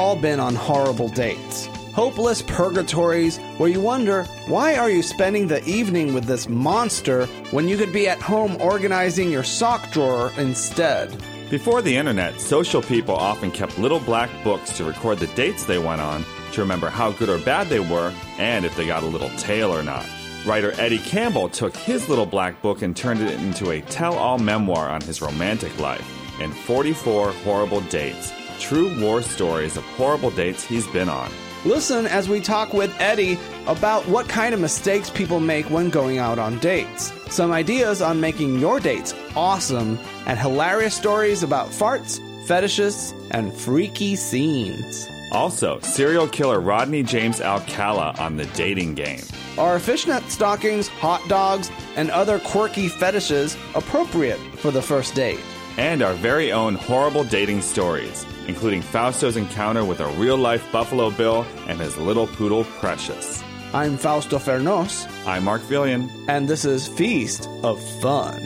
all been on horrible dates. Hopeless purgatories where you wonder, why are you spending the evening with this monster when you could be at home organizing your sock drawer instead? Before the internet, social people often kept little black books to record the dates they went on, to remember how good or bad they were, and if they got a little tail or not. Writer Eddie Campbell took his little black book and turned it into a tell-all memoir on his romantic life in 44 Horrible Dates, true war stories of horrible dates he's been on. Listen as we talk with Eddie about what kind of mistakes people make when going out on dates, some ideas on making your dates awesome, and hilarious stories about farts, fetishes, and freaky scenes. Also, serial killer Rodney James Alcala on the dating game. Are fishnet stockings, hot dogs, and other quirky fetishes appropriate for the first date? And our very own horrible dating stories, including Fausto's encounter with a real-life Buffalo Bill and his little poodle Precious. I'm Fausto Fernos. I'm Mark Villian. And this is Feast of Fun.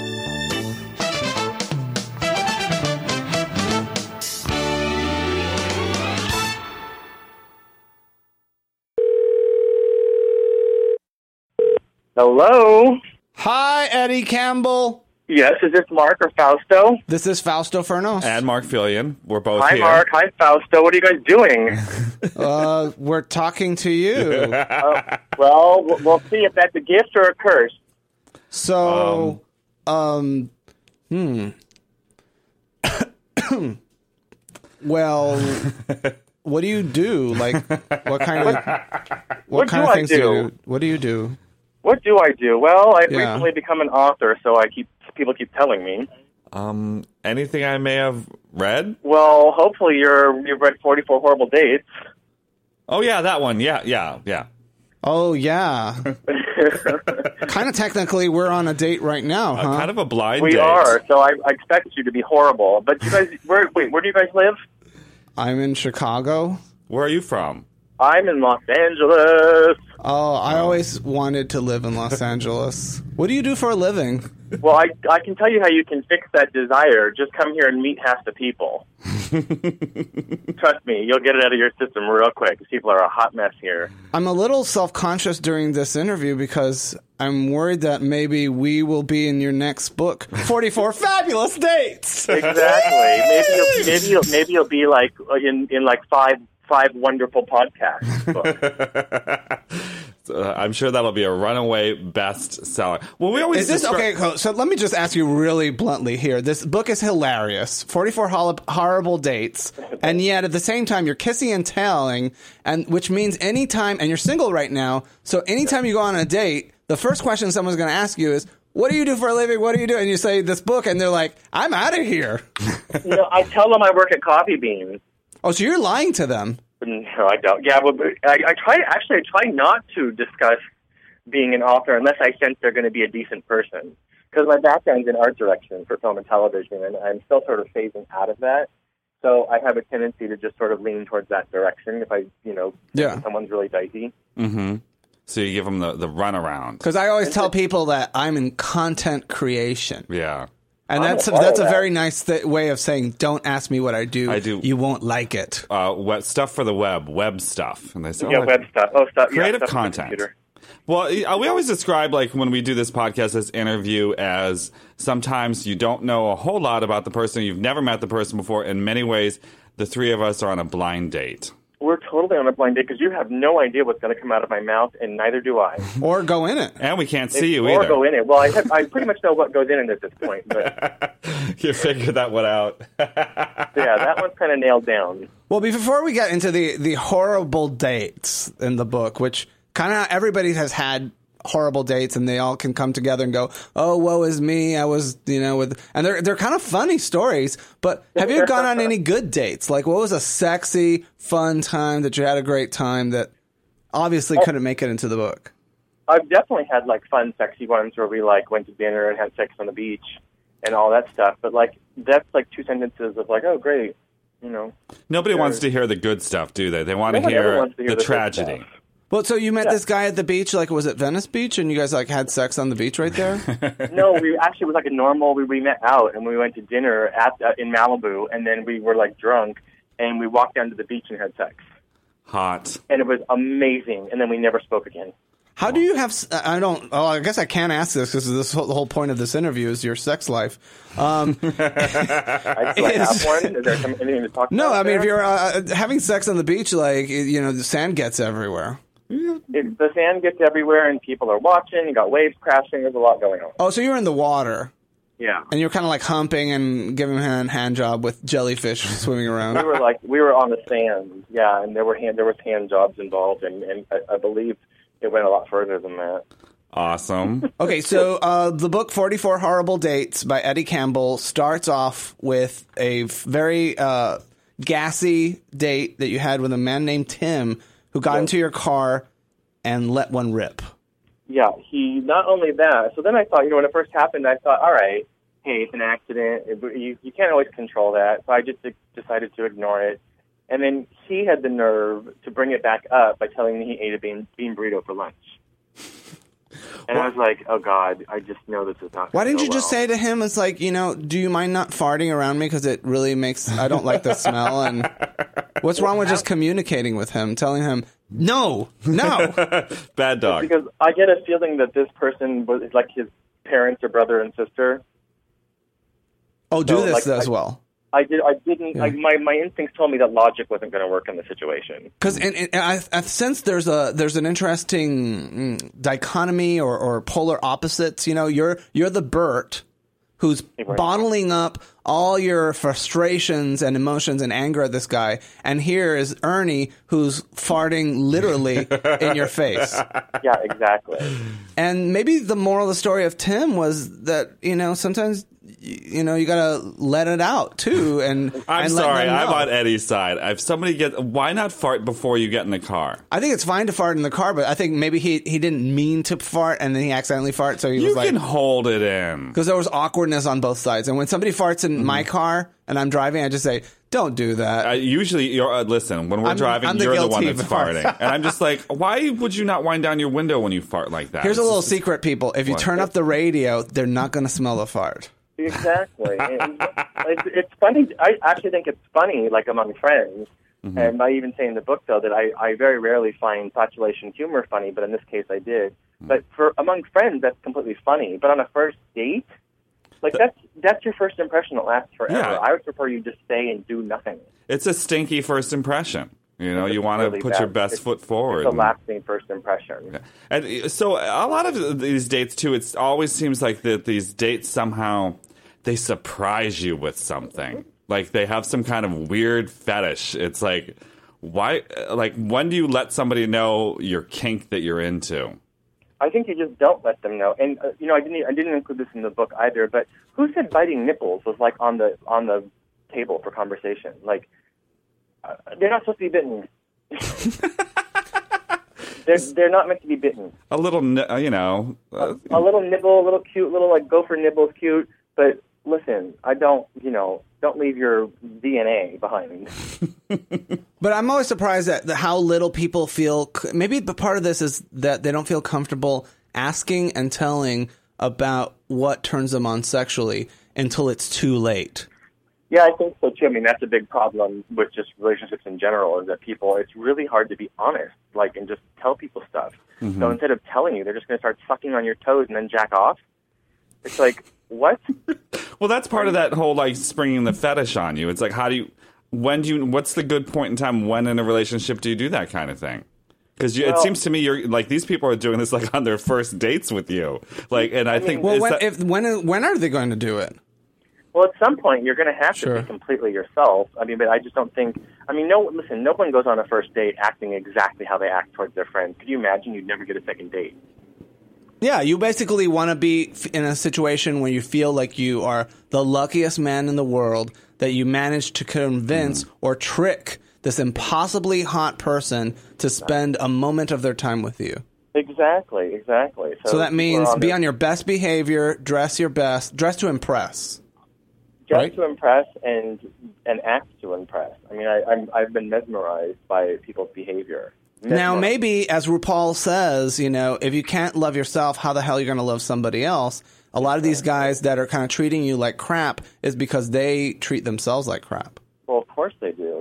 Hello? Hi, Eddie Campbell. Yes, is this Mark or Fausto? This is Fausto Fernos. And Mark Villian. We're both Hi, here. Mark. Hi, Fausto. What are you guys doing? We're talking to you. Well, we'll see if that's a gift or a curse. So, well, what do you do? Like, what kind of things do you do? What do you do? What do I do? Well, I've Yeah. recently become an author, so people keep telling me. Anything I may have read? Well, hopefully you've read 44 Horrible Dates. Oh, yeah, that one. Yeah. Oh, yeah. Kind of technically, we're on a date right now, huh? Kind of a blind We date. are, so I expect you to be horrible. But you guys, where do you guys live? I'm in Chicago. Where are you from? I'm in Los Angeles. Oh, I always wanted to live in Los Angeles. What do you do for a living? Well, I can tell you how you can fix that desire. Just come here and meet half the people. Trust me, you'll get it out of your system real quick. These people are a hot mess here. I'm a little self-conscious during this interview because I'm worried that maybe we will be in your next book, 44 Fabulous Dates. Exactly. Maybe you'll be like in like five wonderful podcasts. I'm sure that'll be a runaway bestseller. Well, we always Okay, so let me just ask you really bluntly here. This book is hilarious, 44 horrible dates, and yet at the same time you're kissing and telling, and which means anytime, and you're single right now, so anytime you go on a date, the first question someone's going to ask you is, what do you do for a living? What do you do? And you say this book, and they're like, I'm out of here. I tell them I work at Coffee Bean. Oh, so you're lying to them. No, I don't. Yeah, well, I try not to discuss being an author unless I sense they're going to be a decent person. Because my background's in art direction for film and television, and I'm still sort of phasing out of that. So I have a tendency to just sort of lean towards that direction if I, think someone's really dicey. Mm-hmm. So you give them the runaround. Because I always tell people that I'm in content creation. Yeah. And that's a very nice way of saying, don't ask me what I do. I do. You won't like it. Stuff for the web stuff. And they say, web stuff. Oh, stuff. Creative stuff content. Well, we always describe, like, when we do this podcast, this interview, as sometimes you don't know a whole lot about the person. You've never met the person before. In many ways, the three of us are on a blind date. We're totally on a blind date because you have no idea what's going to come out of my mouth, and neither do I. Or go in it. And we can't see you either. Or go in it. Well, I pretty much know what goes in it at this point. But you figured that one out. Yeah, that one's kind of nailed down. Well, before we get into the horrible dates in the book, which kind of everybody has had horrible dates, and they all can come together and go, oh, woe is me. I was, with, and they're kind of funny stories, but have you gone on any good dates? Like, what was a sexy, fun time that you had a great time that obviously couldn't make it into the book? I've definitely had, like, fun, sexy ones where we, like, went to dinner and had sex on the beach and all that stuff. But, like, that's, like, two sentences of, like, oh, great, Nobody wants to hear the good stuff, do they? They want to hear the tragedy. Well, so you met this guy at the beach, like, was it Venice Beach, and you guys, like, had sex on the beach right there? No, it was like a normal, we met out, and we went to dinner in Malibu, and then we were, like, drunk, and we walked down to the beach and had sex. Hot. And it was amazing, and then we never spoke again. How do you have? I guess I can't ask this because the whole point of this interview is your sex life. Do I have one? Is there anything to talk about? No, I mean, there? if you're having sex on the beach, like, you know, the sand gets everywhere. The sand gets everywhere, and people are watching. You got waves crashing. There's a lot going on. Oh, so you're in the water. Yeah. And you're kind of like humping and giving him a hand job with jellyfish swimming around. We were on the sand, yeah, and there was hand jobs involved, and I believe it went a lot further than that. Awesome. Okay, so the book 44 Horrible Dates by Eddie Campbell starts off with a very gassy date that you had with a man named Tim who got into your car and let one rip. Yeah, he not only that. So then I thought, when it first happened, I thought, all right, hey, it's an accident. You can't always control that. So I just decided to ignore it. And then he had the nerve to bring it back up by telling me he ate a bean burrito for lunch. And I was like, oh, God, I just know this is not. Why didn't go you just say to him, it's like, do you mind not farting around me? Because it really I don't like the smell. And what's wrong with just communicating with him, telling him, no. Bad dog. Because I get a feeling that this person was like his parents or brother and sister. Oh, do this as well. I didn't. Yeah. My instincts told me that logic wasn't going to work in the situation. Because I sense there's an interesting dichotomy or polar opposites. You're the Bert who's bottling up all your frustrations and emotions and anger at this guy, and here is Ernie who's farting literally in your face. Yeah, exactly. And maybe the moral of the story of Tim was that sometimes. You gotta let it out too, and I'm sorry, I'm on Eddie's side. If somebody why not fart before you get in the car? I think it's fine to fart in the car, but I think maybe he didn't mean to fart, and then he accidentally farted. So he was like, "You can hold it in," because there was awkwardness on both sides. And when somebody farts in my car and I'm driving, I just say, "Don't do that." Usually, listen. When we're driving, you're the one that's farting, and I'm just like, "Why would you not wind down your window when you fart like that?" Here's a little secret, people: if you turn up the radio, they're not going to smell the fart. Exactly. It's funny. I actually think it's funny, like among friends. Mm-hmm. And I even say in the book, though, that I very rarely find flatulation humor funny, but in this case I did. Mm-hmm. But among friends, that's completely funny. But on a first date, that's your first impression that lasts forever. Yeah. I would prefer you just stay and do nothing. It's a stinky first impression. You want to put your best foot forward. It's a lasting first impression. Yeah. And so a lot of these dates, too, it always seems like that these dates somehow, they surprise you with something. Like they have some kind of weird fetish. It's like, why? Like, when do you let somebody know your kink that you're into? I think you just don't let them know. And, I didn't include this in the book either, but who said biting nipples was like on the table for conversation? Like, they're not supposed to be bitten. They're not meant to be bitten. A little, a little nibble, a little cute, little like gopher nibble's cute. But listen, don't leave your DNA behind. But I'm always surprised at how little people feel. Maybe part of this is that they don't feel comfortable asking and telling about what turns them on sexually until it's too late. Yeah, I think so too. I mean, that's a big problem with just relationships in general, is that it's really hard to be honest, and just tell people stuff. Mm-hmm. So instead of telling you, they're just going to start sucking on your toes and then jack off. It's like, what? Well, that's part of that whole, springing the fetish on you. It's like, what's the good point in time when in a relationship do you do that kind of thing? Because it seems to me you're these people are doing this on their first dates with you. When are they going to do it? Well, at some point, you're going to have to be completely yourself. I mean, but I just don't think... no one goes on a first date acting exactly how they act towards their friends. Could you imagine you'd never get a second date? Yeah, you basically want to be in a situation where you feel like you are the luckiest man in the world, that you managed to convince or trick this impossibly hot person to spend a moment of their time with you. Exactly. So that means be on your best behavior, dress your best, dress to impress. Dress to impress and act to impress. I mean, I've been mesmerized by people's behavior. Now, maybe, as RuPaul says, if you can't love yourself, how the hell are you going to love somebody else? A lot of these guys that are kind of treating you like crap is because they treat themselves like crap. Well, of course they do.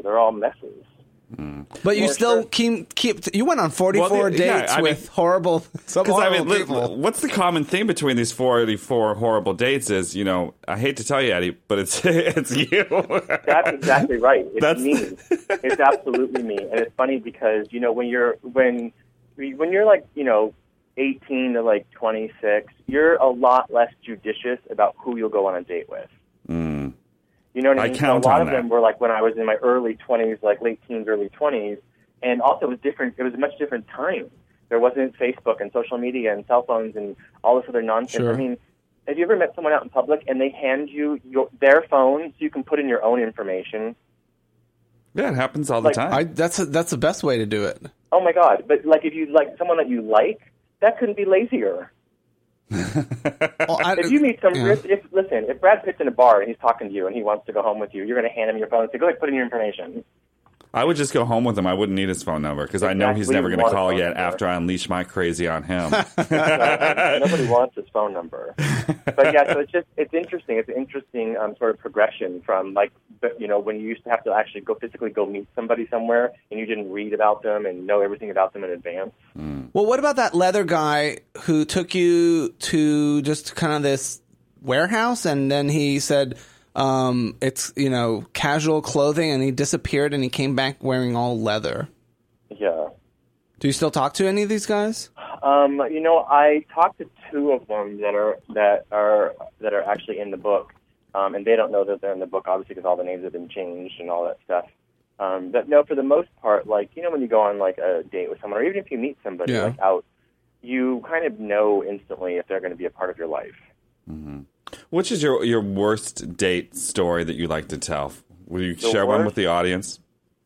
They're all messes. But you still keep. You went on 44 dates with horrible. People. What's the common theme between these 44 horrible dates? Is I hate to tell you, Eddie, but it's you. That's exactly right. It's me. It's absolutely me, and it's funny because when you're like 18 to like 26, you're a lot less judicious about who you'll go on a date with. Mm. You know what I mean? Count a lot on of them were like when I was in my early 20s, like late teens, early 20s, and also it was different. It was a much different time. There wasn't Facebook and social media and cell phones and all this other nonsense. Sure. I mean, have you ever met someone out in public and they hand you their phone so you can put in your own information? Yeah, it happens all the time. That's the best way to do it. Oh my God! But like if you like someone that you like, that couldn't be lazier. If you meet if Brad Pitt's in a bar and he's talking to you and he wants to go home with you, you're going to hand him your phone and say, "Go ahead, put in your information." I would just go home with him. I wouldn't need his phone number because I know he's never going to call yet after I unleash my crazy on him. Nobody wants his phone number. But yeah, so it's interesting. It's an interesting sort of progression from when you used to have to actually physically go meet somebody somewhere and you didn't read about them and know everything about them in advance. Mm. Well, what about that leather guy who took you to just kind of this warehouse and then he said, it's, casual clothing and he disappeared and he came back wearing all leather. Yeah. Do you still talk to any of these guys? I talked to two of them that are actually in the book. And they don't know that they're in the book, obviously, because all the names have been changed and all that stuff. But no, for the most part, when you go on a date with someone, or even if you meet somebody out, you kind of know instantly if they're going to be a part of your life. Mm-hmm. Which is your worst date story that you like to tell? Will you share one with the audience?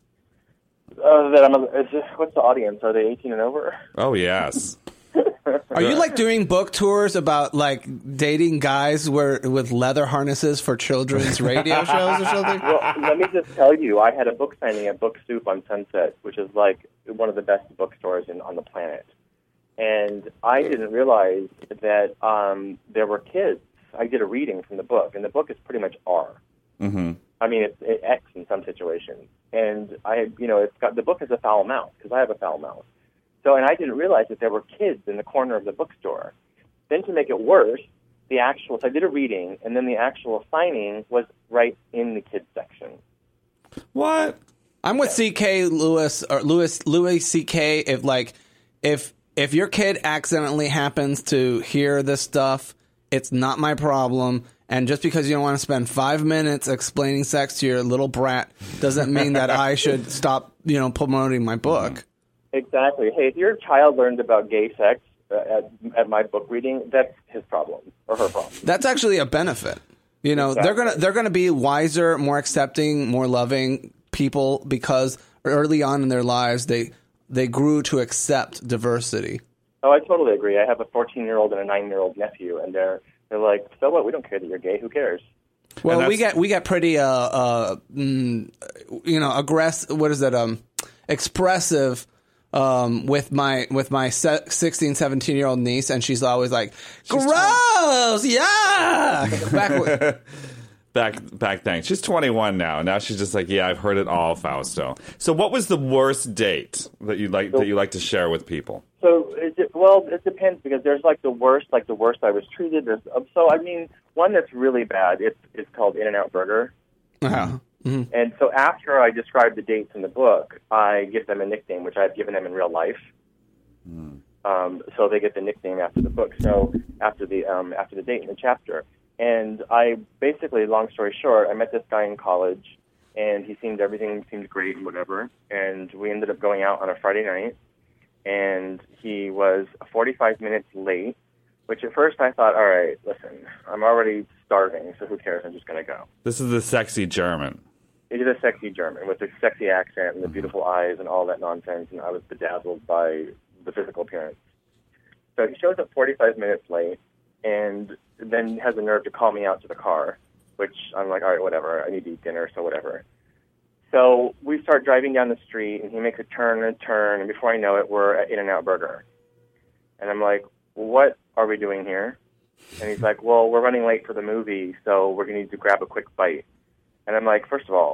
What's the audience? Are they 18 and over? Oh, yes. Are you doing book tours about dating guys with leather harnesses for children's radio shows or something? Well, let me just tell you, I had a book signing at Book Soup on Sunset, which is one of the best bookstores on the planet. And I didn't realize that there were kids. I did a reading from the book, and the book is pretty much R. Mm-hmm. I mean, it's X in some situations. And the book has a foul mouth because I have a foul mouth. So, and I didn't realize that there were kids in the corner of the bookstore. Then to make it worse, so I did a reading, and then the actual signing was right in the kids section. What? I'm with C.K. Louis C.K. If your kid accidentally happens to hear this stuff, it's not my problem. And just because you don't want to spend 5 minutes explaining sex to your little brat doesn't mean that I should stop, promoting my book. Exactly. Hey, if your child learned about gay sex at my book reading, that's his problem or her problem. That's actually a benefit. Exactly. They're gonna be wiser, more accepting, more loving people because early on in their lives they grew to accept diversity. Oh, I totally agree. I have a 14-year-old and a 9-year-old nephew, and they're like, so what? We don't care that you're gay. Who cares? Well, we get pretty aggressive. What is that? Expressive. With my 16, 17-year-old niece, and she's always like, gross, yeah. Back then. She's 21 now. Now she's just like, yeah, I've heard it all, Fausto. So what was the worst date that you like to share with people? So, it depends because there's the worst I was treated. One that's really bad, it's called In-N-Out Burger. Uh-huh. Mm-hmm. And so after I describe the dates in the book, I give them a nickname, which I've given them in real life. Mm. So they get the nickname after the book. So after the date in the chapter. And I basically, long story short, I met this guy in college, and everything seemed great and whatever. And we ended up going out on a Friday night, and he was 45 minutes late, which at first I thought, all right, listen, I'm already starving, so who cares? I'm just going to go. This is the sexy German. He did a sexy German with the sexy accent and the beautiful eyes and all that nonsense, and I was bedazzled by the physical appearance. So he shows up 45 minutes late, and then has the nerve to call me out to the car, which I'm like, all right, whatever, I need to eat dinner, so whatever. So we start driving down the street, and he makes a turn, and before I know it, we're at In-N-Out Burger. And I'm like, what are we doing here? And he's like, well, we're running late for the movie, so we're going to need to grab a quick bite. And I'm like, first of all,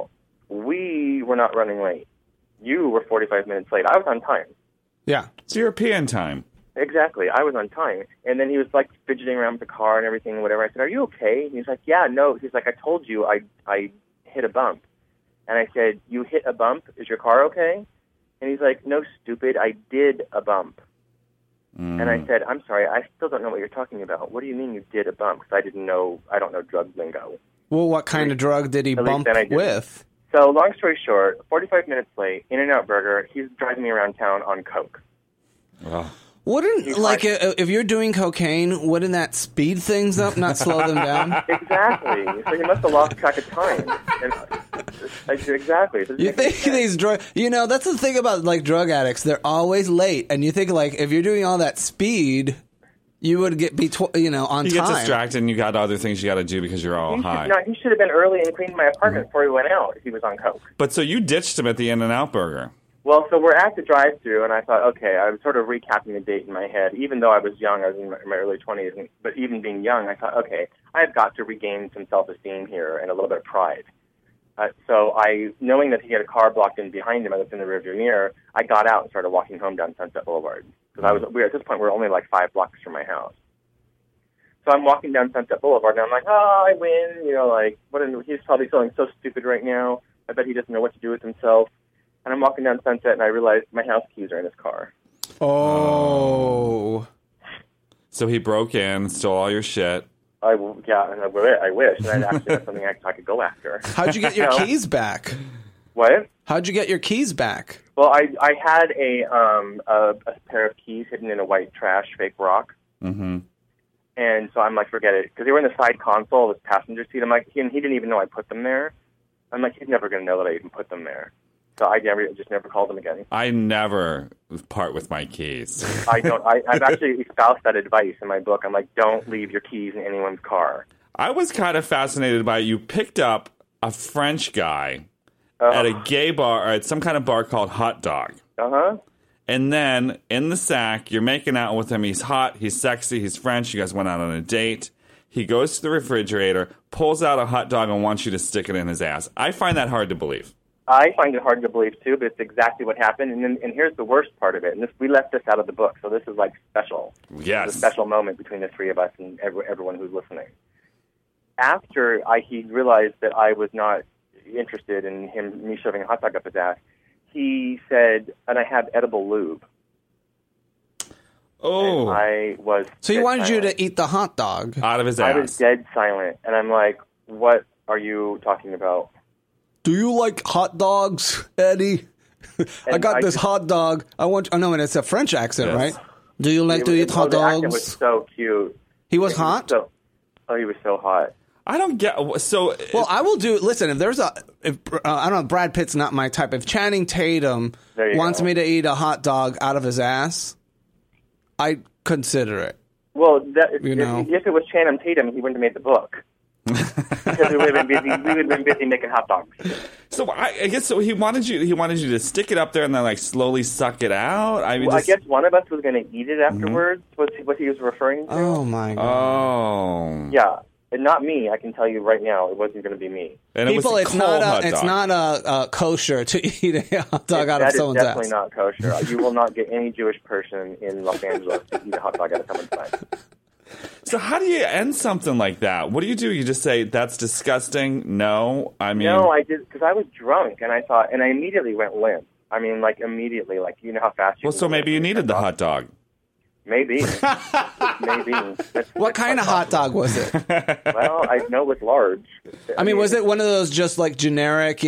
we were not running late. You were 45 minutes late. I was on time. Yeah. It's European time. Exactly. I was on time. And then he was like fidgeting around with the car and everything and whatever. I said, are you okay? And he's like, yeah, no. He's like, I told you I hit a bump. And I said, you hit a bump? Is your car okay? And he's like, no, stupid. I did a bump. And I said, I'm sorry. I still don't know what you're talking about. What do you mean you did a bump? Because I don't know drug lingo. Well, what kind of drug did he bump with? So long story short, 45 minutes late, In-N-Out Burger, he's driving me around town on Coke. Oh. Wouldn't, like, if you're doing cocaine, wouldn't that speed things up, not slow them down? Exactly. So he must have lost track of time. Exactly. So you think these drug... You know, that's the thing about, like, drug addicts. They're always late. And you think, like, if you're doing all that speed, you would be on time. You get distracted and you got other things you got to do because you're all high. No, he should have been early and cleaned my apartment before he went out if he was on Coke. But so you ditched him at the In-N-Out Burger. Well, so we're at the drive-thru, and I thought, okay, I was sort of recapping the date in my head. Even though I was young, I was in my early 20s, but even being young, I thought, okay, I've got to regain some self-esteem here and a little bit of pride. So knowing that he had a car blocked in behind him, I looked in the rearview mirror, I got out and started walking home down Sunset Boulevard. Because at this point, we're only like 5 blocks from my house. So I'm walking down Sunset Boulevard, and I'm like, I win, he's probably feeling so stupid right now. I bet he doesn't know what to do with himself. And I'm walking down Sunset, and I realize my house keys are in his car. Oh. So he broke in, stole all your shit. I wish. And that's something I could go after. How'd you get your keys back? What? How'd you get your keys back? Well, I had a pair of keys hidden in a white trash fake rock. Mm-hmm. And so I'm like, forget it. Because they were in the side console of his passenger seat. I'm like, he didn't even know I put them there. I'm like, he's never going to know that I even put them there. So I just never called him again. I never part with my keys. I've actually espoused that advice in my book. I'm like, don't leave your keys in anyone's car. I was kind of fascinated by it. You picked up a French guy at a gay bar, or at some kind of bar called Hot Dog. Uh-huh. And then in the sack, you're making out with him. He's hot, he's sexy, he's French. You guys went out on a date. He goes to the refrigerator, pulls out a hot dog, and wants you to stick it in his ass. I find that hard to believe. I find it hard to believe, too, but it's exactly what happened. And here's the worst part of it. And we left this out of the book, so this is, like, special. Yes. It's a special moment between the three of us and everyone who's listening. After he realized that I was not interested in me shoving a hot dog up his ass, he said, and I have edible lube. Oh. And I was So he wanted silent. you to eat the hot dog. Out of his ass. I was dead silent. And I'm like, what are you talking about? Do you like hot dogs, Eddie? I got this hot dog. And it's a French accent, Yes. right? Do you like to eat hot The accent dogs? was so cute. He was hot? He was so hot. I don't get... So... Well, I will do... Listen, if there's I don't know, Brad Pitt's not my type. If Channing Tatum wants me to eat a hot dog out of his ass, I'd consider it. Well, if it was Channing Tatum, he wouldn't have made the book. Because we would have been busy making hot dogs. So I guess so. He wanted you to stick it up there and then like slowly suck it out. I mean, I guess one of us was going to eat it afterwards. Was what he was referring to? Oh my god! Oh, yeah, and not me. I can tell you right now, it wasn't going to be me. And people, it was it's not a kosher to eat a hot dog out of someone's ass. That is definitely not kosher. You will not get any Jewish person in Los Angeles to eat a hot dog out of someone's ass. So how do you end something like that? What do? You just say, that's disgusting? No? I mean... No, I did, because I was drunk, and I immediately went limp. I mean, like, immediately, like, you know how fast you Well, so maybe you needed the hot dog. Maybe. Maybe. What kind of hot dog was it? Well, I know it was large. I mean, was it one of those just, like, generic,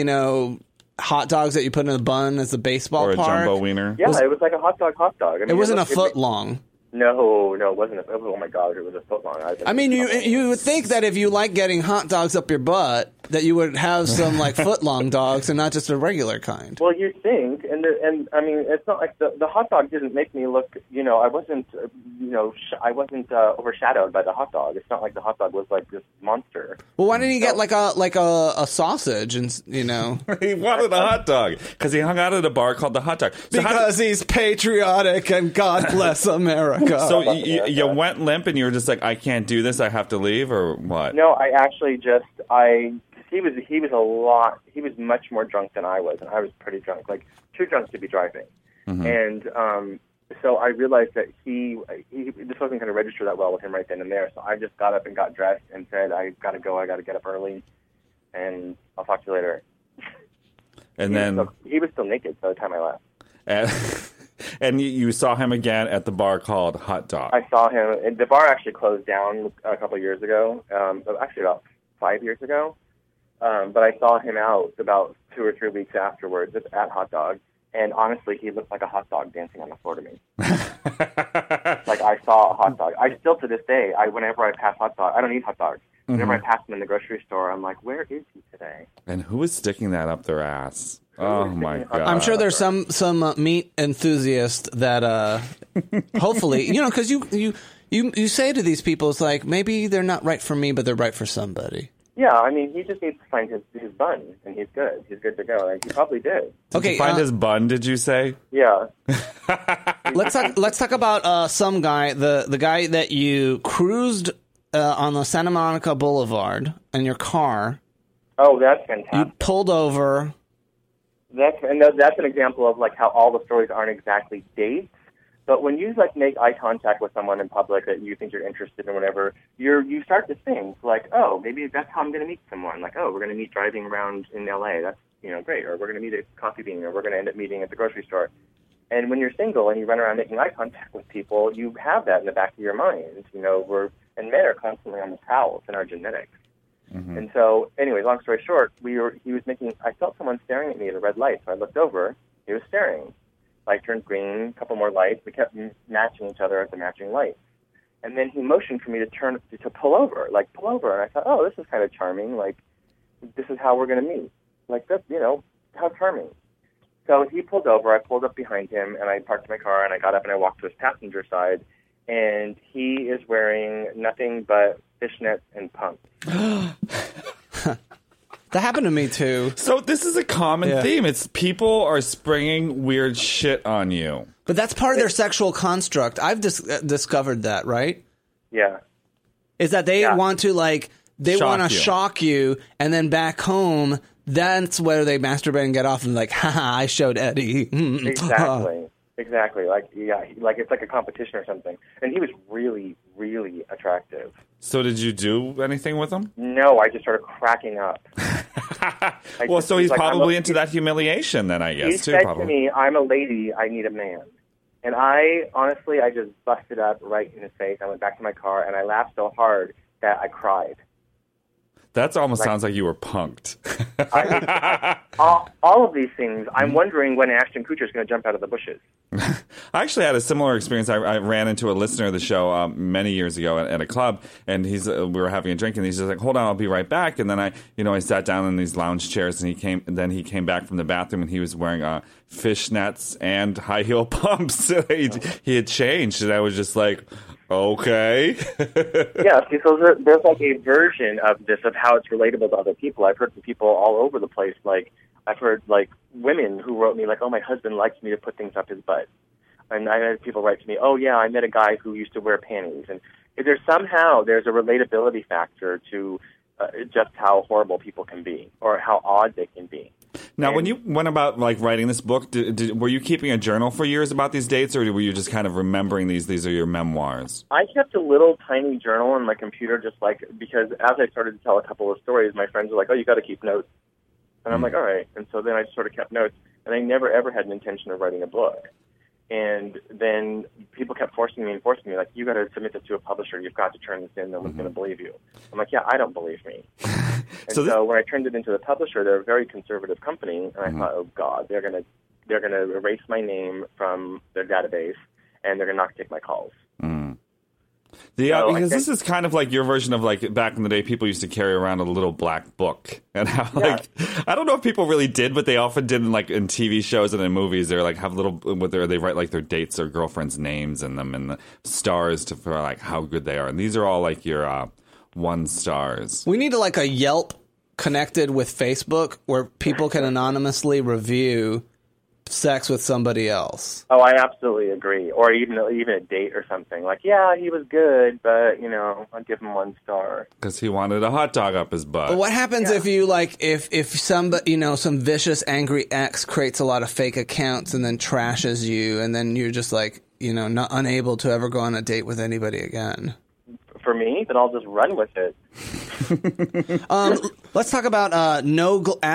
hot dogs that you put in a bun as a baseball Or a part? jumbo wiener? Yeah, it was like a hot dog. I mean, it wasn't a foot long. No, it wasn't. Oh my God, it was a foot long. I mean, you would think that if you like getting hot dogs up your butt, that you would have some like foot long dogs and not just a regular kind. Well, you think, and I mean, it's not like the hot dog didn't make me look. I wasn't, I wasn't overshadowed by the hot dog. It's not like the hot dog was like this monster. Well, why didn't he get like a sausage and He wanted a hot dog because he hung out at a bar called the Hot Dog. So because he's patriotic and God bless America. So you went limp and you were just like, I can't do this, I have to leave, or what? No, I actually just, He was much more drunk than I was, and I was pretty drunk, like too drunk to be driving. And so I realized that he this wasn't going to register that well with him right then and there. So I just got up and got dressed and said, I got to go. I got to get up early, and I'll talk to you later. And he was still naked by the time I left. And you saw him again at the bar called Hot Dog. I saw him. And the bar actually closed down a couple of years ago. Actually, about 5 years ago. But I saw him out about 2 or 3 weeks afterwards at Hot Dog. And honestly, he looked like a hot dog dancing on the floor to me. Like I saw a hot dog. I still, to this day, whenever I pass Hot Dog, I don't eat hot dogs. Whenever I pass them in the grocery store, I'm like, where is he today? And who is sticking that up their ass? Oh, my God. I'm sure there's some meat enthusiast that hopefully, because you say to these people, it's like, maybe they're not right for me, but they're right for somebody. Yeah, I mean, he just needs to find his bun, and he's good. He's good to go. Like, he probably did. Did you find his bun, did you say? Yeah. Let's talk about some guy, the guy that you cruised on the Santa Monica Boulevard in your car. Oh, that's fantastic. You pulled over. That's an example of like how all the stories aren't exactly dates. But when you like make eye contact with someone in public that you think you're interested in, whatever, you start to think like, oh, maybe that's how I'm going to meet someone. Like, oh, we're going to meet driving around in L.A. That's great. Or we're going to meet at Coffee Bean, or we're going to end up meeting at the grocery store. And when you're single and you run around making eye contact with people, you have that in the back of your mind. And men are constantly on the prowl. It's in our genetics. Mm-hmm. And so, anyway, long story short, I felt someone staring at me at a red light. So I looked over. He was staring. Light turned green, a couple more lights. We kept matching each other at the matching lights. And then he motioned for me to pull over. And I thought, oh, this is kind of charming. Like, this is how we're going to meet. Like, that's, how charming. So he pulled over. I pulled up behind him, and I parked my car, and I got up and I walked to his passenger side. And he is wearing nothing but fishnets and pumps. That happened to me, too. So this is a common theme. It's people are springing weird shit on you. But that's part of their sexual construct. I've discovered that, right? Yeah. Is that they want to, like, want to shock you, and then back home, that's where they masturbate and get off and like, haha, I showed Eddie. Exactly. Like it's like a competition or something. And he was really, really attractive. So did you do anything with him? No, I just started cracking up. So he's probably into that humiliation then, I guess, too. He said to me, I'm a lady, I need a man. And I just busted up right in his face. I went back to my car, and I laughed so hard that I cried. That almost sounds like you were punked. All of these things, I'm wondering when Ashton Kutcher is going to jump out of the bushes. I actually had a similar experience. I ran into a listener of the show many years ago at a club, and we were having a drink, and he's just like, "Hold on, I'll be right back." And then I sat down in these lounge chairs, and he came back from the bathroom, and he was wearing fishnets and high heel pumps. He had changed, and I was just like, okay. Yeah, see, so there's like a version of this of how it's relatable to other people. I've heard from people all over the place. Like, I've heard like women who wrote me like, "Oh, my husband likes me to put things up his butt," and I had people write to me, "Oh yeah, I met a guy who used to wear panties." And there's a relatability factor to just how horrible people can be or how odd they can be. Now, when you went about like writing this book, were you keeping a journal for years about these dates, or were you just kind of remembering these? These are your memoirs. I kept a little tiny journal on my computer, just like because as I started to tell a couple of stories, my friends were like, "Oh, you got to keep notes," and I'm like, "All right." And so then I just sort of kept notes, and I never ever had an intention of writing a book. And then people kept forcing me, like, "You got to submit this to a publisher. You've got to turn this in. No one's going to believe you." I'm like, "Yeah, I don't believe me." And so when I turned it into the publisher, they're a very conservative company, and I thought, "Oh God, they're gonna erase my name from their database, and they're gonna not take my calls." Mm. Because this is kind of like your version of like back in the day, people used to carry around a little black book, and how I don't know if people really did, but they often did in TV shows and in movies. They're like have little they write like their dates or girlfriends' names in them and the stars for like how good they are, and these are all like your 1 stars. We need like a Yelp connected with Facebook where people can anonymously review sex with somebody else. Oh, I absolutely agree. Or even a date or something. Like, yeah, he was good, but, you know, I'd give him 1 star. Because he wanted a hot dog up his butt. But what happens if you, like, if somebody, you know, some vicious, angry ex creates a lot of fake accounts and then trashes you, and then you're just, like, you know, not unable to ever go on a date with anybody again? For me, then I'll just run with it. Let's talk about no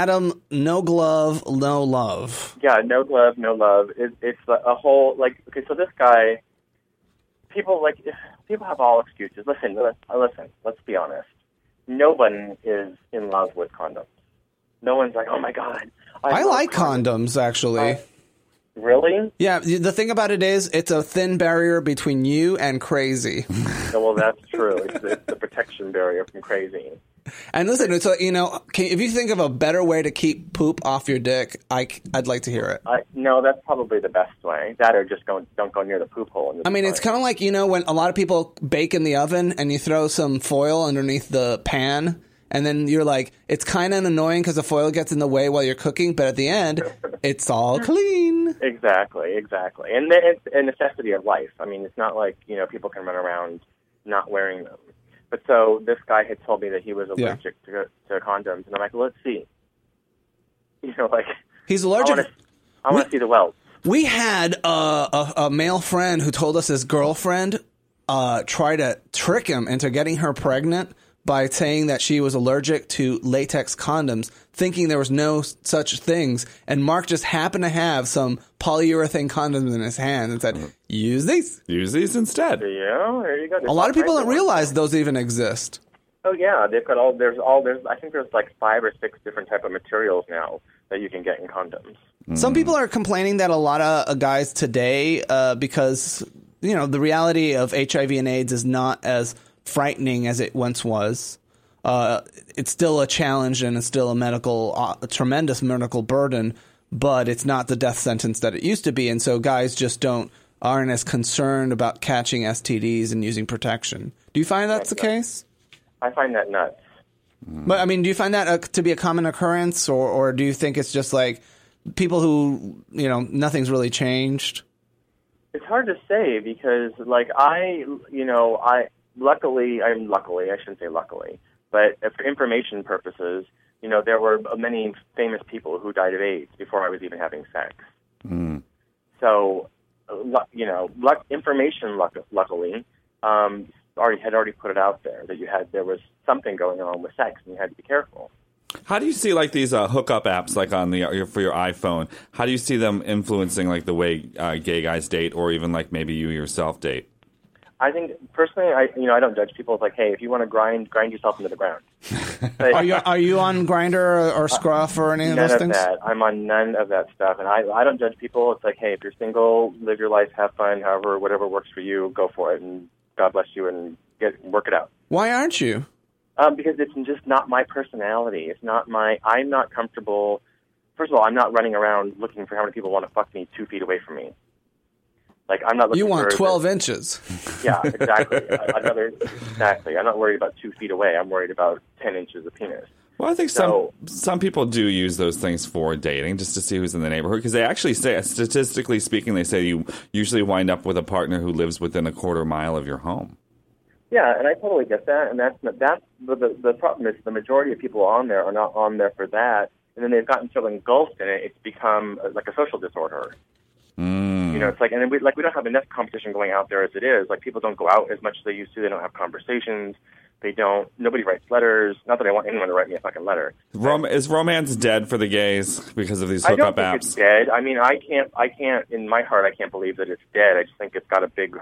glove, no love. Yeah, no glove, no love. It's a whole, like, okay, so this guy, people have all excuses. Listen, let's be honest. No one is in love with condoms. No one's like, oh my God. I like condoms, actually. Really? Yeah, the thing about it is, it's a thin barrier between you and crazy. Well, that's true. It's the protection barrier from crazy. And listen, it's you know, if you think of a better way to keep poop off your dick, I'd like to hear it. No, that's probably the best way. That or just don't go near the poop hole. I mean, it's kind of like, you know, when a lot of people bake in the oven and you throw some foil underneath the pan. And then you're like, it's kind of annoying because the foil gets in the way while you're cooking, but at the end, it's all clean. Exactly. And it's a necessity of life. I mean, it's not like, you know, people can run around not wearing them. But so this guy had told me that he was allergic to condoms, and I'm like, well, let's see. You know, like, he's allergic. I want to see the welts. We had a male friend who told us his girlfriend tried to trick him into getting her pregnant by saying that she was allergic to latex condoms, thinking there was no such things. And Mark just happened to have some polyurethane condoms in his hand and said, use these. Use these instead. Yeah, there you go. A lot of people don't realize those even exist. Oh, yeah. They've got I think there's like 5 or 6 different type of materials now that you can get in condoms. Some people are complaining that a lot of guys today, because, you know, the reality of HIV and AIDS is not as frightening as it once was. It's still a challenge and it's still a tremendous medical burden, but it's not the death sentence that it used to be. And so guys just aren't as concerned about catching STDs and using protection. Do you find that's the case? I find that nuts. But I mean, do you find that to be a common occurrence, or do you think it's just like people who, you know, nothing's really changed? It's hard to say because, like, luckily, I shouldn't say luckily, but for information purposes, you know, there were many famous people who died of AIDS before I was even having sex. Mm. So, you know, information, luckily, already put it out there that there was something going on with sex and you had to be careful. How do you see, like, these hookup apps, like on for your iPhone? How do you see them influencing, like, the way gay guys date, or even like maybe you yourself date? I think personally, I don't judge people. It's like, hey, if you want to grind yourself into the ground. But, are you on Grindr or Scruff or any of those things? None of that. I'm on none of that stuff, and I don't judge people. It's like, hey, if you're single, live your life, have fun, however, whatever works for you, go for it, and God bless you, and work it out. Why aren't you? Because it's just not my personality. I'm not comfortable. First of all, I'm not running around looking for how many people want to fuck me 2 feet away from me. Like, I'm not looking You want for 12 inches. Yeah, exactly. Exactly. I'm not worried about 2 feet away. I'm worried about 10 inches of penis. Well, I think some people do use those things for dating, just to see who's in the neighborhood, because they actually say, statistically speaking, they say you usually wind up with a partner who lives within a quarter mile of your home. Yeah, and I totally get that, and that's the problem is the majority of people on there are not on there for that, and then they've gotten so engulfed in it, it's become like a social disorder. Mm. You know, it's like, and then we don't have enough competition going out there as it is. Like, people don't go out as much as they used to. They don't have conversations. Nobody writes letters. Not that I want anyone to write me a fucking letter. Is romance dead for the gays because of these hookup apps? I don't think it's dead. I mean, I can't, in my heart, I can't believe that it's dead. I just think it's got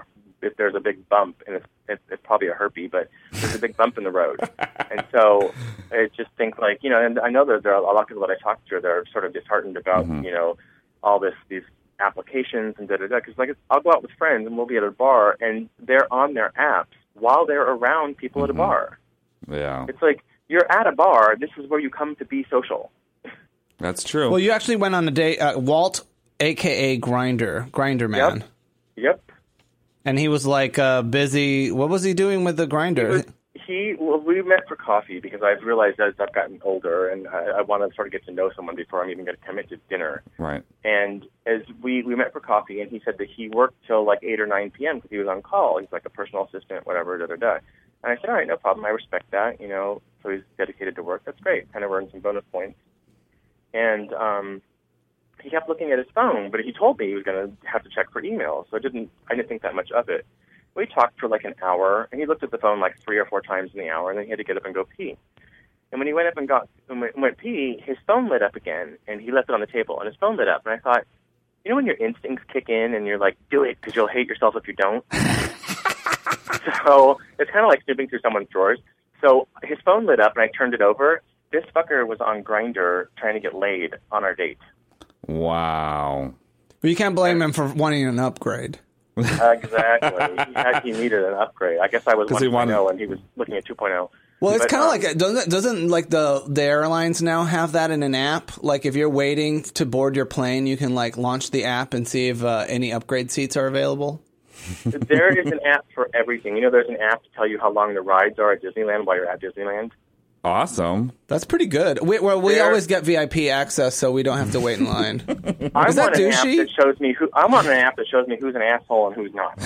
if there's a big bump, and it's probably a herpy, but there's a big bump in the road. And so I just think, like, you know, and I know that there are a lot of people that I talk to that are sort of disheartened about, you know, all these applications and da-da-da, because, like, I'll go out with friends and we'll be at a bar and they're on their apps while they're around people at a bar. Yeah. It's like, you're at a bar, this is where you come to be social. That's true. Well, you actually went on a date, Walt, a.k.a. Grindr Man. Yep. And he was, like, busy. What was he doing with the Grindr? We met for coffee because I've realized as I've gotten older and I want to sort of get to know someone before I'm even going to commit to dinner. Right. And as we met for coffee, and he said that he worked till like 8 or 9 p.m. because he was on call. He's like a personal assistant, whatever, And I said, all right, no problem. I respect that, So he's dedicated to work. That's great. Kind of earned some bonus points. And he kept looking at his phone, but he told me he was going to have to check for emails, so I didn't think that much of it. We talked for like an hour, and he looked at the phone like 3 or 4 times in the hour, and then he had to get up and go pee. And when he went up and went pee, his phone lit up again, and he left it on the table, and his phone lit up. And I thought, when your instincts kick in, and you're like, do it, because you'll hate yourself if you don't. So it's kind of like snooping through someone's drawers. So his phone lit up, and I turned it over. This fucker was on Grindr trying to get laid on our date. Wow. Well, you can't blame him for wanting an upgrade. Exactly. He needed an upgrade. I guess I was 1.0 and he was looking at 2.0. Well, it's kind of like, doesn't like the airlines now have that in an app? Like if you're waiting to board your plane, you can like launch the app and see if any upgrade seats are available. There is an app for everything. There's an app to tell you how long the rides are at Disneyland while you're at Disneyland. Awesome. That's pretty good. We always get VIP access, so we don't have to wait in line. I want an app that shows me who's an asshole and who's not.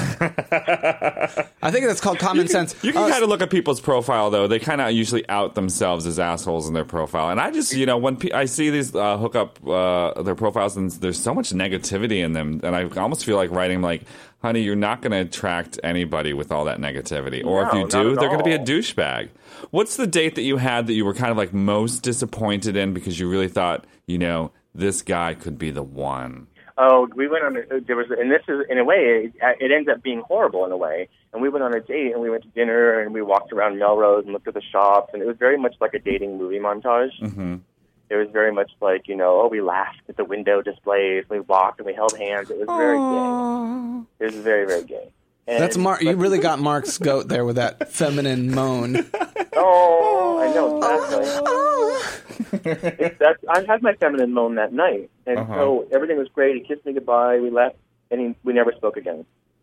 I think that's called common sense. You can kind of look at people's profile, though. They kind of usually out themselves as assholes in their profile. And I just, when I see these hook up their profiles, and there's so much negativity in them, and I almost feel like writing like, honey, you're not going to attract anybody with all that negativity. Or if you do, they're going to be a douchebag. What's the date that you had that you were kind of like most disappointed in because you really thought, this guy could be the one? Oh, we went on. And this is in a way, it ends up being horrible in a way. And we went on a date and we went to dinner and we walked around Melrose and looked at the shops, and it was very much like a dating movie montage. Mm-hmm. It was very much like, we laughed at the window displays, we walked and we held hands. It was very gay. It was very, very gay. And that's Mark. You really got Mark's goat there with that feminine moan. Oh, I know exactly. I had my feminine moan that night, and so everything was great. He kissed me goodbye. We left, and we never spoke again.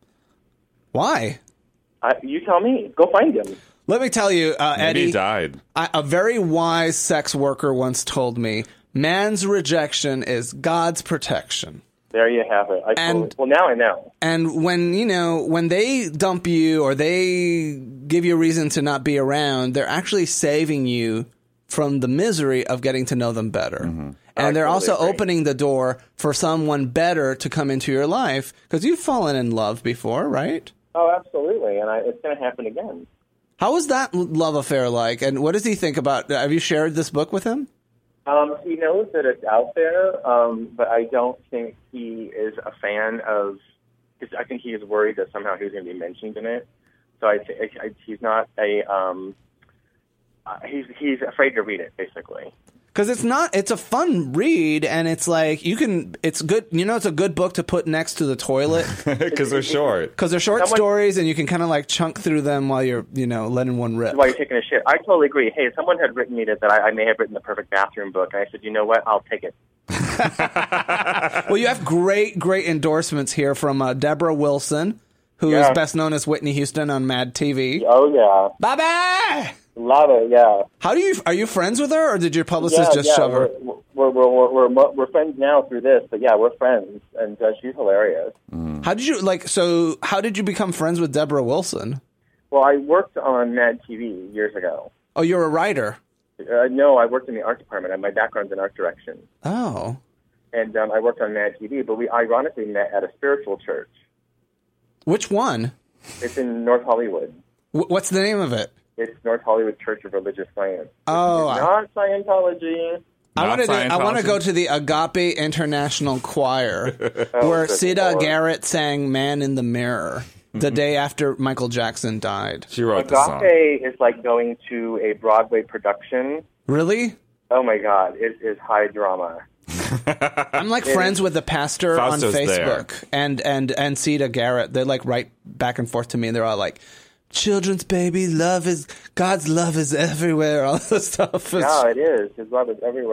Why? You tell me. Go find him. Let me tell you, Eddie. Maybe he died. A very wise sex worker once told me, "Man's rejection is God's protection." There you have it. Now I know. And when they dump you or they give you a reason to not be around, they're actually saving you from the misery of getting to know them better. Mm-hmm. And they're also opening the door for someone better to come into your life, because you've fallen in love before, right? Oh, absolutely. And it's going to happen again. How was that love affair like? And what does he think about? Have you shared this book with him? He knows that it's out there, but I don't think he is a fan of. I think he is worried that somehow he's going to be mentioned in it. So he's not a. He's afraid to read it, basically. Because it's a fun read, and it's like it's good. It's a good book to put next to the toilet. Because they're short. Because they're short stories, and you can kind of like chunk through them while you're, letting one rip. While you're taking a shit. I totally agree. Hey, someone had written me that I may have written the perfect bathroom book, and I said, you know what? I'll take it. Well, you have great endorsements here from Deborah Wilson, who is best known as Whitney Houston on Mad TV. Oh, yeah. Bye-bye! Love it, yeah. Are you friends with her, or did your publicist shove her? We're friends now through this, but yeah, we're friends, and she's hilarious. Mm. How did you become friends with Deborah Wilson? Well, I worked on Mad TV years ago. Oh, you're a writer? No, I worked in the art department. My background's in art direction. Oh. And I worked on Mad TV, but we ironically met at a spiritual church. Which one? It's in North Hollywood. What's the name of it? It's North Hollywood Church of Religious Science. Oh. It's not Scientology. I want to go to the Agape International Choir, where Sita Garrett sang Man in the Mirror the day after Michael Jackson died. She wrote the song. Agape is like going to a Broadway production. Really? Oh, my God. It is high drama. I'm like friends with the pastor Fausto's on Facebook and Sita Garrett. They like write back and forth to me, and they're all like, children's baby, God's love is everywhere, all this stuff. Yeah, it is. His love is everywhere.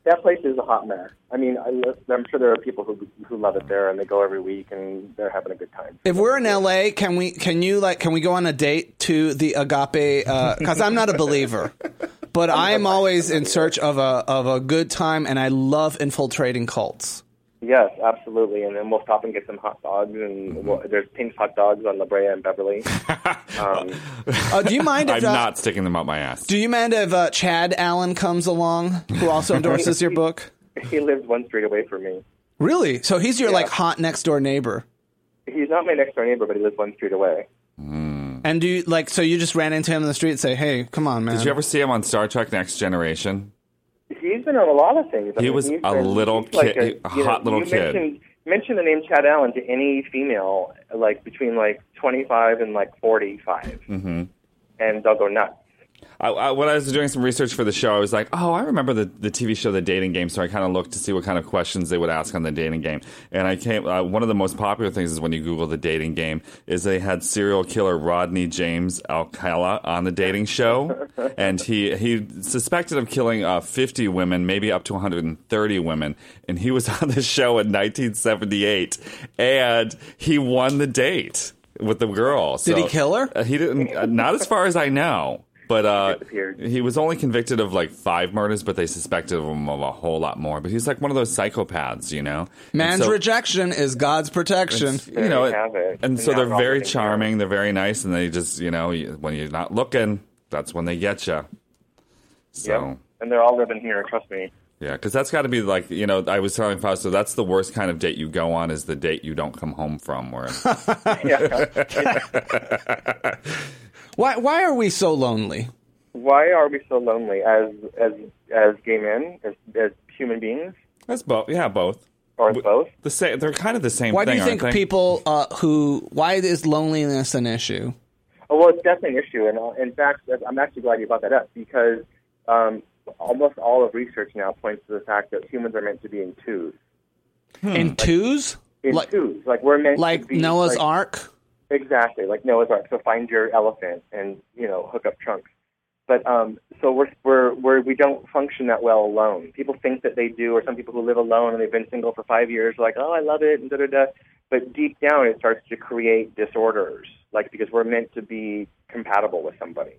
That place is a hot mess. I mean, I'm sure there are people who love it there, and they go every week, and they're having a good time. If we're in LA, can we go on a date to the Agape? Because I'm not a believer, but I am always in search of a good time, and I love infiltrating cults. Yes, absolutely. And then we'll stop and get some hot dogs, and there's Pink's Hot Dogs on La Brea and Beverly. Do you mind if I'm not sticking them up my ass. Do you mind if Chad Allen comes along, who also endorses your book? He lives one street away from me. Really? So he's your like hot next door neighbor. He's not my next door neighbor, but he lives one street away. And do you so you just ran into him in the street and say, "Hey, come on, man"? Did you ever see him on Star Trek Next Generation? He's been on a lot of things. He was a little kid, a hot little kid. Mention the name Chad Allen to any female, like between 25 and 45, and they'll go nuts. When I was doing some research for the show, I was like, oh, I remember the TV show The Dating Game, so I kind of looked to see what kind of questions they would ask on The Dating Game. And one of the most popular things is when you Google The Dating Game, is they had serial killer Rodney James Alcala on the dating show. And he suspected of killing 50 women, maybe up to 130 women. And he was on the show in 1978, and he won the date with the girl. So, did he kill her? He didn't, not as far as I know. But he was only convicted of 5 murders, but they suspected him of a whole lot more. But he's like one of those psychopaths, you know. Man's rejection is God's protection. You know, and so they're very charming, they're very nice, and they just, when you're not looking, that's when they get you. So, yep. And they're all living here, trust me. Yeah, because that's got to be I was telling Fausto, that's the worst kind of date you go on, is the date you don't come home from. Where Why are we so lonely? Why are we so lonely as gay men, as human beings? That's both. Yeah, both. Or both? They're kind of the same thing. Why do you think aren't they? people why is loneliness an issue? Oh, well, it's definitely an issue. And in fact, I'm actually glad you brought that up, because almost all of research now points to the fact that humans are meant to be in twos. In twos? In twos. Like we're meant to be... Noah's Ark? Exactly, like Noah's Ark. So find your elephant and hook up trunks. But so we don't function that well alone. People think that they do, or some people who live alone and they've been single for 5 years are like, oh, I love it, and da da da. But deep down, it starts to create disorders, because we're meant to be compatible with somebody.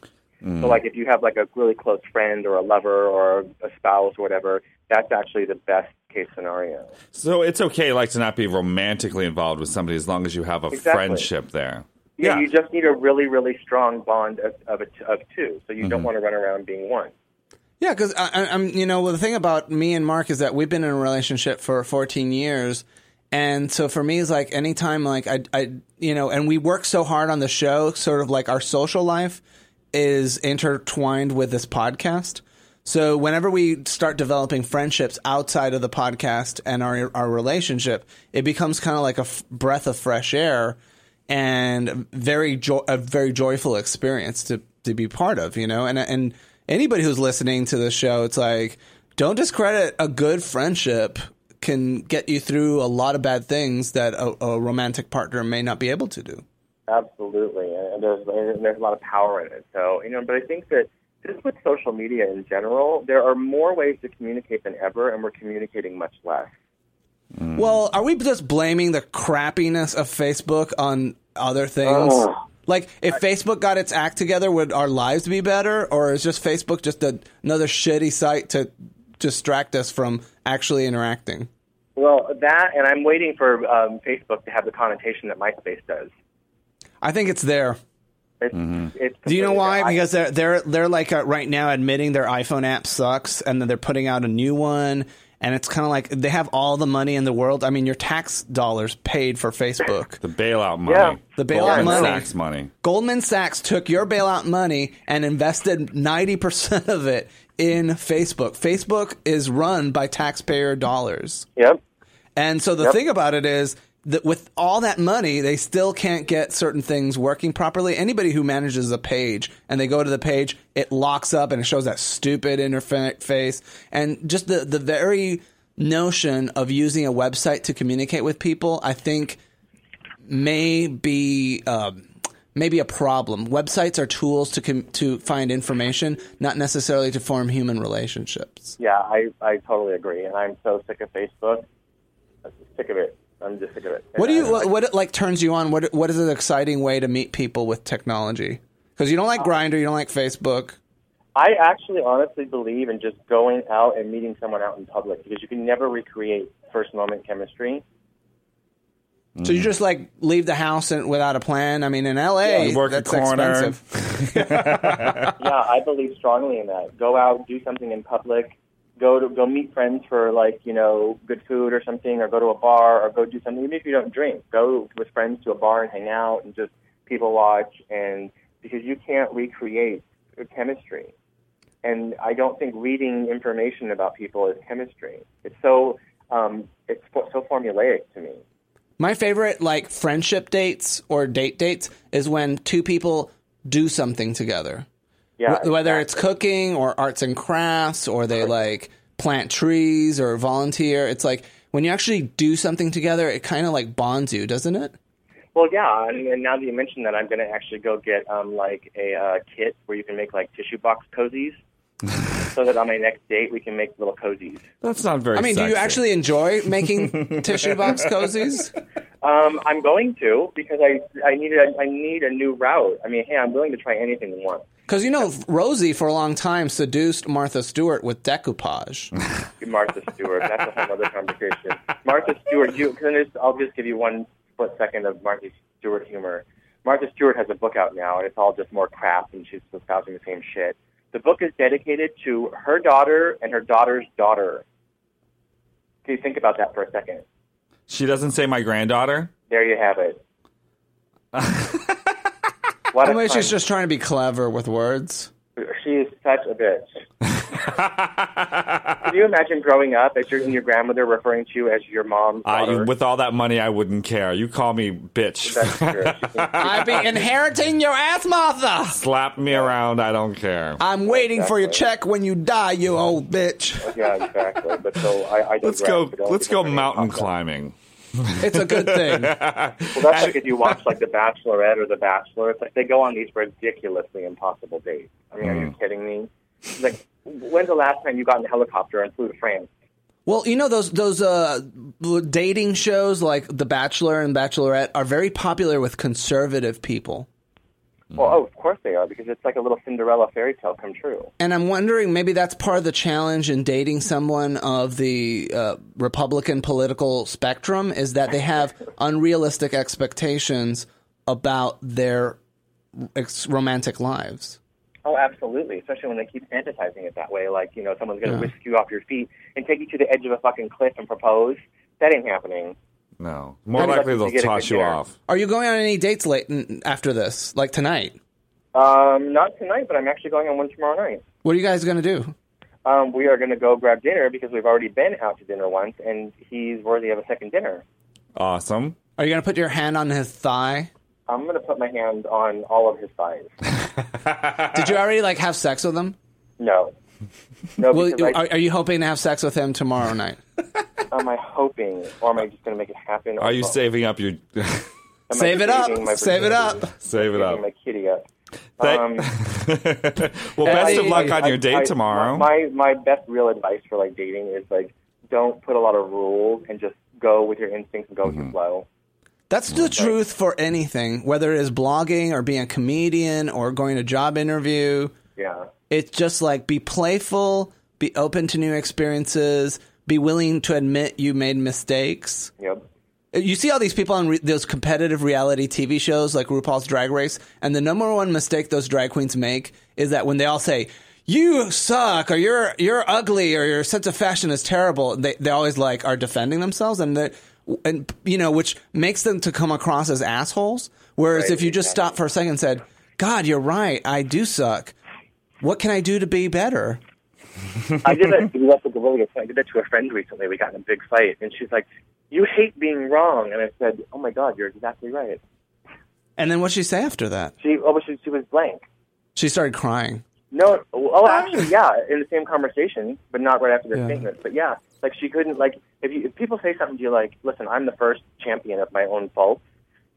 So if you have a really close friend or a lover or a spouse or whatever, that's actually the best case scenario. So it's okay to not be romantically involved with somebody as long as you have a friendship there. Yeah, you just need a really, really strong bond of two. So you don't want to run around being one. Yeah, because I'm the thing about me and Mark is that we've been in a relationship for 14 years. And so for me, it's anytime I and we work so hard on the show, sort of our social life is intertwined with this podcast. So whenever we start developing friendships outside of the podcast and our relationship, it becomes kind of like a breath of fresh air and a very joyful experience to be part of, and anybody who's listening to the show, it's don't discredit a good friendship can get you through a lot of bad things that a romantic partner may not be able to do. Absolutely, and there's a lot of power in it. So but I think that just with social media in general, there are more ways to communicate than ever, and we're communicating much less. Well, are we just blaming the crappiness of Facebook on other things? If Facebook got its act together, would our lives be better, or is just Facebook just another shitty site to distract us from actually interacting? Well, that, and I'm waiting for Facebook to have the connotation that MySpace does. I think it's there. It's Do you know why? Because they're right now admitting their iPhone app sucks, and then they're putting out a new one, and it's kind of they have all the money in the world. I mean, your tax dollars paid for Facebook. The bailout money. Yeah. The bailout money. Goldman Sachs money. Goldman Sachs took your bailout money and invested 90% of it in Facebook. Facebook is run by taxpayer dollars. Yep. And so the thing about it is that with all that money, they still can't get certain things working properly. Anybody who manages a page and they go to the page, it locks up and it shows that stupid interface. And just the very notion of using a website to communicate with people, I think may be maybe a problem. Websites are tools to find information, not necessarily to form human relationships. Yeah, I totally agree, and I'm so sick of Facebook. I'm sick of it. I'm just sick of it. What like turns you on? What is an exciting way to meet people with technology? Because you don't like Grindr, you don't like Facebook. I actually honestly believe in just going out and meeting someone out in public, because you can never recreate first moment chemistry. So you just like leave the house without a plan? I mean, in LA, you work that's a corner. expensive. Yeah, I believe strongly in that. Go out, do something in public. Go meet friends for, like, you know, good food or something, or go to a bar, or go do something. Even if you don't drink, go with friends to a bar and hang out and just people watch. And because you can't recreate chemistry. And I don't think reading information about people is chemistry. It's so formulaic to me. My favorite, like, friendship dates or dates is when two people do something together. Yeah, Whether it's cooking or arts and crafts, or they like plant trees or volunteer. It's like when you actually do something together, it kind of like bonds you, doesn't it? Well, yeah, and now that you mention that, I'm going to actually go get like a kit where you can make like tissue box cozies, so that on my next date we can make little cozies. That's not very. I mean, sexy. do you actually enjoy making tissue box cozies? I'm going to, because I need a new route. I mean, hey, I'm willing to try anything once. Because, you know, Rosie for a long time seduced Martha Stewart with decoupage. Martha Stewart, that's a whole other conversation. Martha Stewart, I'll just give you one split second of Martha Stewart humor. Martha Stewart has a book out now, and it's all just more crap, and she's espousing the same shit. The book is dedicated to her daughter and her daughter's daughter. Can you think about that for a second? She doesn't say my granddaughter? There you have it. Well, maybe she's just trying to be clever with words. She is such a bitch. Can you imagine growing up and your grandmother referring to you as your mom's daughter? With all that money, I wouldn't care. You call me bitch. That's true. I'd be inheriting your ass, Martha. Slap me around, I don't care. I'm waiting for your check when you die, you old bitch. Yeah, exactly. But so I Let's go mountain climbing. It's a good thing. Well, that's like if you watch like The Bachelorette or The Bachelor. It's like they go on these ridiculously impossible dates. I mean, are you kidding me? It's like, when's the last time you got in a helicopter and flew to France? Well, you know, those dating shows like The Bachelor and Bachelorette are very popular with conservative people. Well, of course they are, because it's like a little Cinderella fairy tale come true. And I'm wondering, maybe that's part of the challenge in dating someone of the Republican political spectrum, is that they have unrealistic expectations about their romantic lives. Oh, absolutely, especially when they keep fantasizing it that way, like, you know, someone's going to whisk you off your feet and take you to the edge of a fucking cliff and propose. That ain't happening. No. More likely they'll toss you off. Are you going on any dates late after this, like tonight? Not tonight, but I'm actually going on one tomorrow night. What are you guys going to do? We are going to go grab dinner, because we've already been out to dinner once, and he's worthy of a second dinner. Awesome. Are you going to put your hand on his thigh? I'm going to put my hand on all of his thighs. Did you already, like, have sex with him? No. No. Well, are you hoping to have sex with him tomorrow night? Am I hoping, or am I just going to make it happen? Are you saving up your... Save it up. Save it up. Save it up. My kitty up. Well, best of luck on your date tomorrow. My best real advice for, like, dating is, like, don't put a lot of rules and just go with your instincts and go with your flow. That's the truth for anything, whether it is blogging or being a comedian or going to a job interview. Yeah. It's just like, be playful, be open to new experiences, be willing to admit you made mistakes. Yep. You see all these people on those competitive reality TV shows like RuPaul's Drag Race, and the number one mistake those drag queens make is that when they all say, you suck, or you're ugly, or your sense of fashion is terrible, they always like are defending themselves, and you know, which makes them to come across as assholes. Whereas if you just stop for a second and said, God, you're right, I do suck. What can I do to be better? I did that. That's a really good point. I did that to a friend recently. We got in a big fight, and she's like, you hate being wrong. And I said, oh my God, you're exactly right. And then what'd she say after that? She was blank. She started crying. No, actually, yeah, in the same conversation, but not right after their statement. But yeah, like she couldn't, like, if people say something to you like, listen, I'm the first champion of my own faults,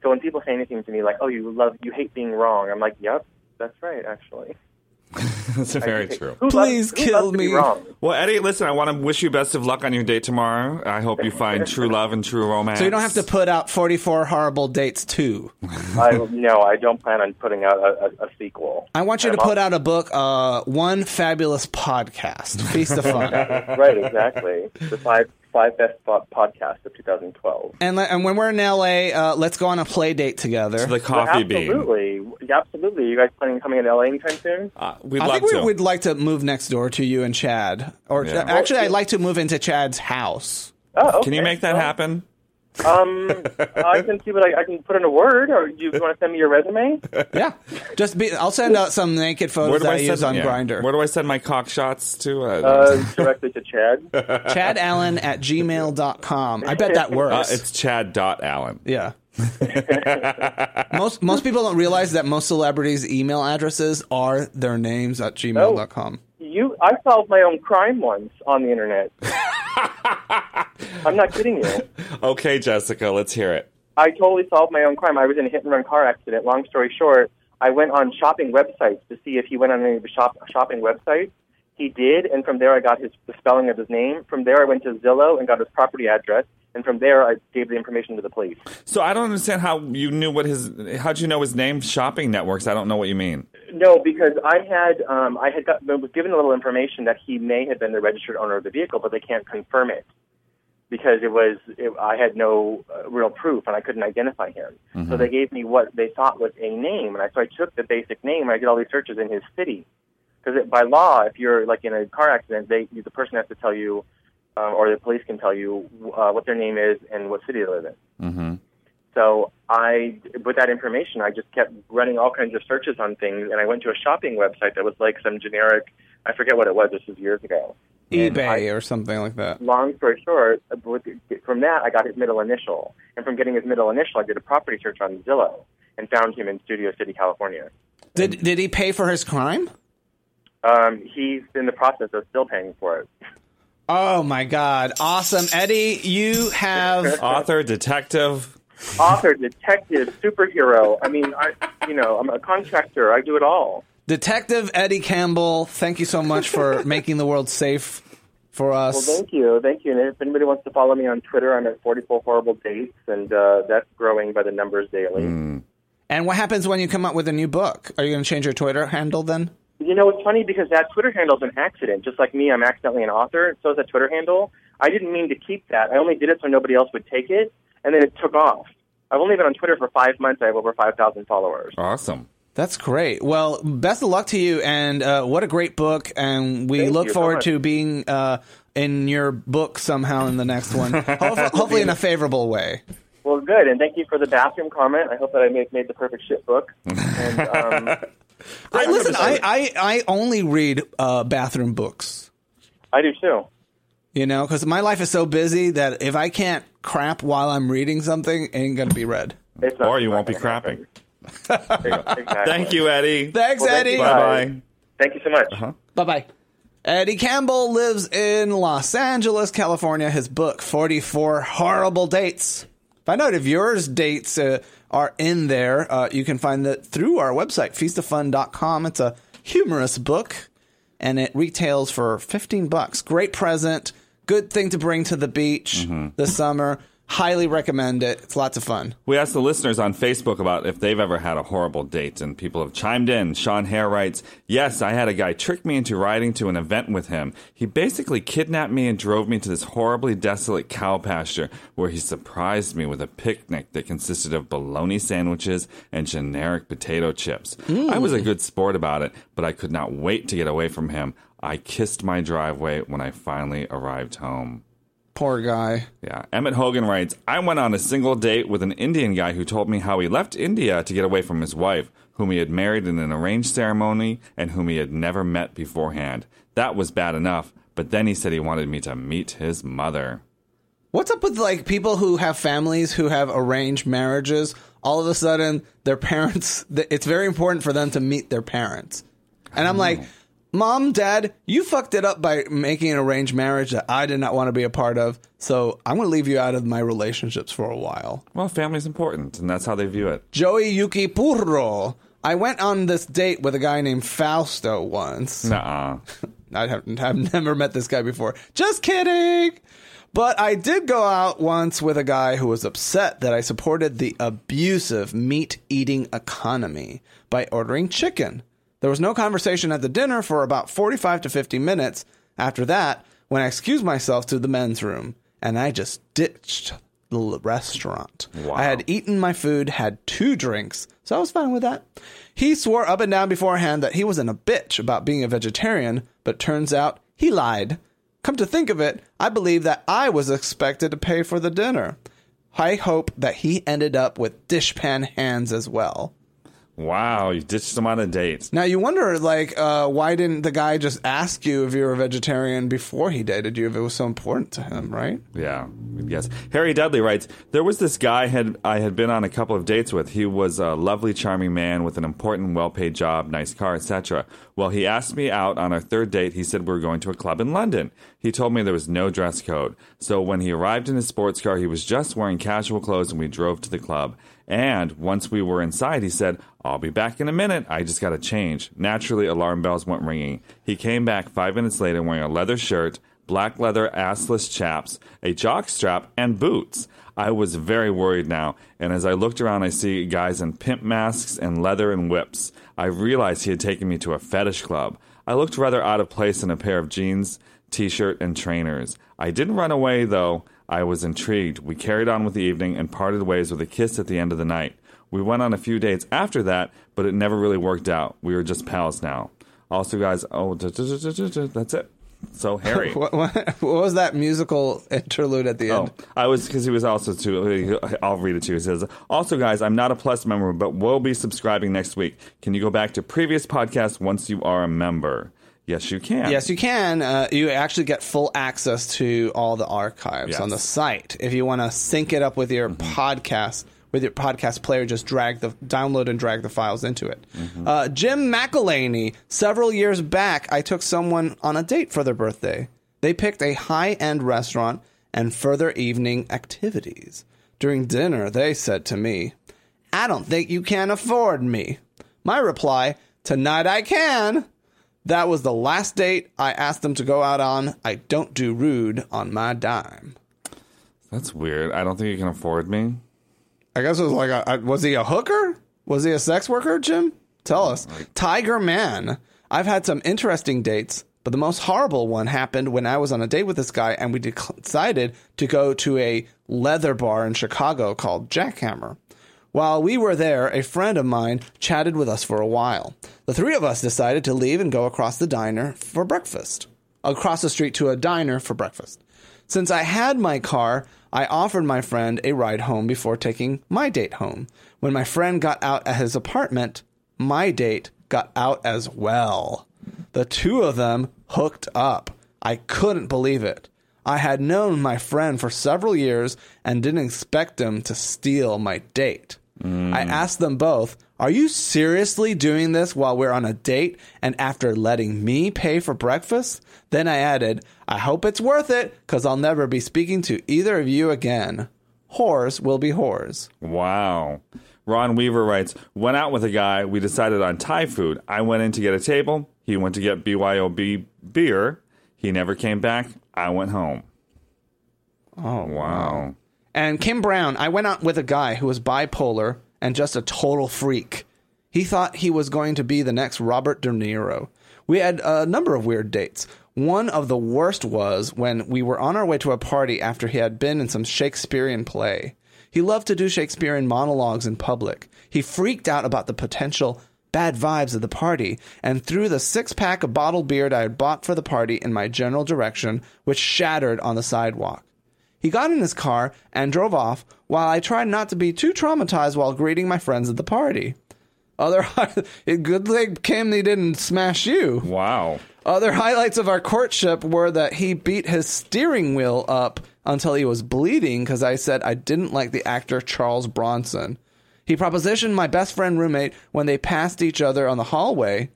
So when people say anything to me like, "Oh, you hate being wrong," I'm like, "Yep, that's right, actually." That's very true. Please kill me. Well, Eddie, listen, I want to wish you best of luck on your date tomorrow. I hope you find true love and true romance. So you don't have to put out 44 Horrible Dates 2. No, I don't plan on putting out a sequel. I want you to put out a book, One Fabulous Podcast, Feast of Fun. Right, exactly. The five best podcasts of 2012. And when we're in LA, let's go on a play date together. To the Coffee Bean. Absolutely. You guys planning on coming to LA anytime soon? I think we'd like to move next door to you and Chad. Or actually, I'd like to move into Chad's house. Oh, okay. Can you make that happen? I can see what I can put in a word, or do you want to send me your resume? Yeah. I'll send out some naked photos that I use on Grindr. Where do I send my cock shots to? Directly to Chad. ChadAllen@gmail.com. I bet that works. It's Chad.Allen. Yeah. Most people don't realize that most celebrities' email addresses are their names at gmail.com. I solved my own crime once on the internet. I'm not kidding you. Okay, Jessica, let's hear it. I totally solved my own crime. I was in a hit-and-run car accident. Long story short, I went on shopping websites to see if he went on any of the shopping websites. He did, and from there I got the spelling of his name. From there I went to Zillow and got his property address, and from there I gave the information to the police. So I don't understand how you knew how'd you know his name? Shopping networks. I don't know what you mean. No, because I was given a little information that he may have been the registered owner of the vehicle, but they can't confirm it because I had no real proof and I couldn't identify him. Mm-hmm. So they gave me what they thought was a name, and so I took the basic name and I did all these searches in his city. Because by law, if you're like in a car accident, the person has to tell you, or the police can tell you what their name is and what city they live in. Mm-hmm. So with that information, I just kept running all kinds of searches on things, and I went to a shopping website that was like some generic, I forget what it was, this was years ago. eBay or something like that. Long story short, from that, I got his middle initial. And from getting his middle initial, I did a property search on Zillow and found him in Studio City, California. Did he pay for his crime? He's in the process of still paying for it. Oh, my God. Awesome. Eddie, you have... Author, detective, superhero. I mean, I'm a contractor. I do it all. Detective Eddie Campbell, thank you so much for making the world safe for us. Well, thank you. And if anybody wants to follow me on Twitter, I'm at 44 Horrible Dates, and that's growing by the numbers daily. And what happens when you come up with a new book? Are you going to change your Twitter handle then? It's funny because that Twitter handle is an accident. Just like me, I'm accidentally an author. So is that Twitter handle. I didn't mean to keep that. I only did it so nobody else would take it, and then it took off. I've only been on Twitter for 5 months. I have over 5,000 followers. Awesome. That's great. Well, best of luck to you, and what a great book, and we look forward to being in your book somehow in the next one, hopefully in a favorable way. Well, good, and thank you for the bathroom comment. I hope that I made the perfect shit book. And, I only read bathroom books. I do too. Because my life is so busy that if I can't crap while I'm reading something, it ain't going to be read. Or you won't be crapping. Exactly. Thank you, Eddie. Thanks, Eddie. Bye-bye. Thank you so much. Bye-bye. Eddie Campbell lives in Los Angeles, California. His book, 44 Horrible Dates. Find out if yours dates are in there. You can find that through our website, feastoffun.com. It's a humorous book, and it retails for $15. Great present. Good thing to bring to the beach this summer. Highly recommend it. It's lots of fun. We asked the listeners on Facebook about if they've ever had a horrible date, and people have chimed in. Sean Hare writes, "Yes, I had a guy trick me into riding to an event with him. He basically kidnapped me and drove me to this horribly desolate cow pasture where he surprised me with a picnic that consisted of bologna sandwiches and generic potato chips. I was a good sport about it, but I could not wait to get away from him. I kissed my driveway when I finally arrived home." Poor guy. Yeah. Emmett Hogan writes, "I went on a single date with an Indian guy who told me how he left India to get away from his wife, whom he had married in an arranged ceremony and whom he had never met beforehand. That was bad enough, but then he said he wanted me to meet his mother." What's up with people who have families who have arranged marriages? All of a sudden, their parents, it's very important for them to meet their parents. And I'm like, Mom, Dad, you fucked it up by making an arranged marriage that I did not want to be a part of, so I'm going to leave you out of my relationships for a while. Well, family's important, and that's how they view it. Joey Yuki Purro. I went on this date with a guy named Fausto once. Nuh-uh. I've never met this guy before. Just kidding! But I did go out once with a guy who was upset that I supported the abusive meat-eating economy by ordering chicken. There was no conversation at the dinner for about 45 to 50 minutes after that when I excused myself to the men's room, and I just ditched the restaurant. Wow. I had eaten my food, had 2 drinks, so I was fine with that. He swore up and down beforehand that he wasn't a bitch about being a vegetarian, but turns out he lied. Come to think of it, I believe that I was expected to pay for the dinner. I hope that he ended up with dishpan hands as well. Wow, you ditched him on a date. Now, you wonder, why didn't the guy just ask you if you were a vegetarian before he dated you, if it was so important to him, right? Yeah, yes. Harry Dudley writes, there was this guy I had been on a couple of dates with. He was a lovely, charming man with an important, well-paid job, nice car, etc. Well, he asked me out on our 3rd date. He said we were going to a club in London. He told me there was no dress code. So when he arrived in his sports car, he was just wearing casual clothes, and we drove to the club. And once we were inside, he said, I'll be back in a minute. I just got to change. Naturally, alarm bells went ringing. He came back 5 minutes later wearing a leather shirt, black leather assless chaps, a jock strap, and boots. I was very worried now, and as I looked around, I see guys in pimp masks and leather and whips. I realized he had taken me to a fetish club. I looked rather out of place in a pair of jeans, t-shirt, and trainers. I didn't run away, though. I was intrigued. We carried on with the evening and parted ways with a kiss at the end of the night. We went on a few dates after that, but it never really worked out. We were just pals now. Also, guys, that's it. So, Harry. What was that musical interlude at the end? Because he was also too. I'll read it to you. He says, also, guys, I'm not a Plus member, but will be subscribing next week. Can you go back to previous podcasts once you are a member? Yes, you can. Yes, you can. You actually get full access to all the archives on the site. If you want to sync it up with your podcast, with your podcast player, just download and drag the files into it. Jim McElhaney. Several years back, I took someone on a date for their birthday. They picked a high-end restaurant and further evening activities. During dinner, they said to me, I don't think you can afford me. My reply, tonight I can. That was the last date I asked them to go out on. I don't do rude on my dime. That's weird. I don't think you can afford me. I guess it was like, was he a hooker? Was he a sex worker, Jim? Tell us. Tiger Man. I've had some interesting dates, but the most horrible one happened when I was on a date with this guy and we decided to go to a leather bar in Chicago called Jackhammer. While we were there, a friend of mine chatted with us for a while. The 3 of us decided to leave and go across the street to a diner for breakfast. Since I had my car, I offered my friend a ride home before taking my date home. When my friend got out at his apartment, my date got out as well. The 2 of them hooked up. I couldn't believe it. I had known my friend for several years and didn't expect him to steal my date. I asked them both, are you seriously doing this while we're on a date and after letting me pay for breakfast? Then I added, I hope it's worth it because I'll never be speaking to either of you again. Whores will be whores. Wow. Ron Weaver writes, went out with a guy. We decided on Thai food. I went in to get a table. He went to get BYOB beer. He never came back. I went home. Oh, wow. And Kim Brown, I went out with a guy who was bipolar and just a total freak. He thought he was going to be the next Robert De Niro. We had a number of weird dates. One of the worst was when we were on our way to a party after he had been in some Shakespearean play. He loved to do Shakespearean monologues in public. He freaked out about the potential bad vibes of the party and threw the 6-pack of bottled beer I had bought for the party in my general direction, which shattered on the sidewalk. He got in his car and drove off while I tried not to be too traumatized while greeting my friends at the party. Good thing, Kim, he didn't smash you. Wow. Other highlights of our courtship were that he beat his steering wheel up until he was bleeding because I said I didn't like the actor Charles Bronson. He propositioned my best friend roommate when they passed each other on the hallway.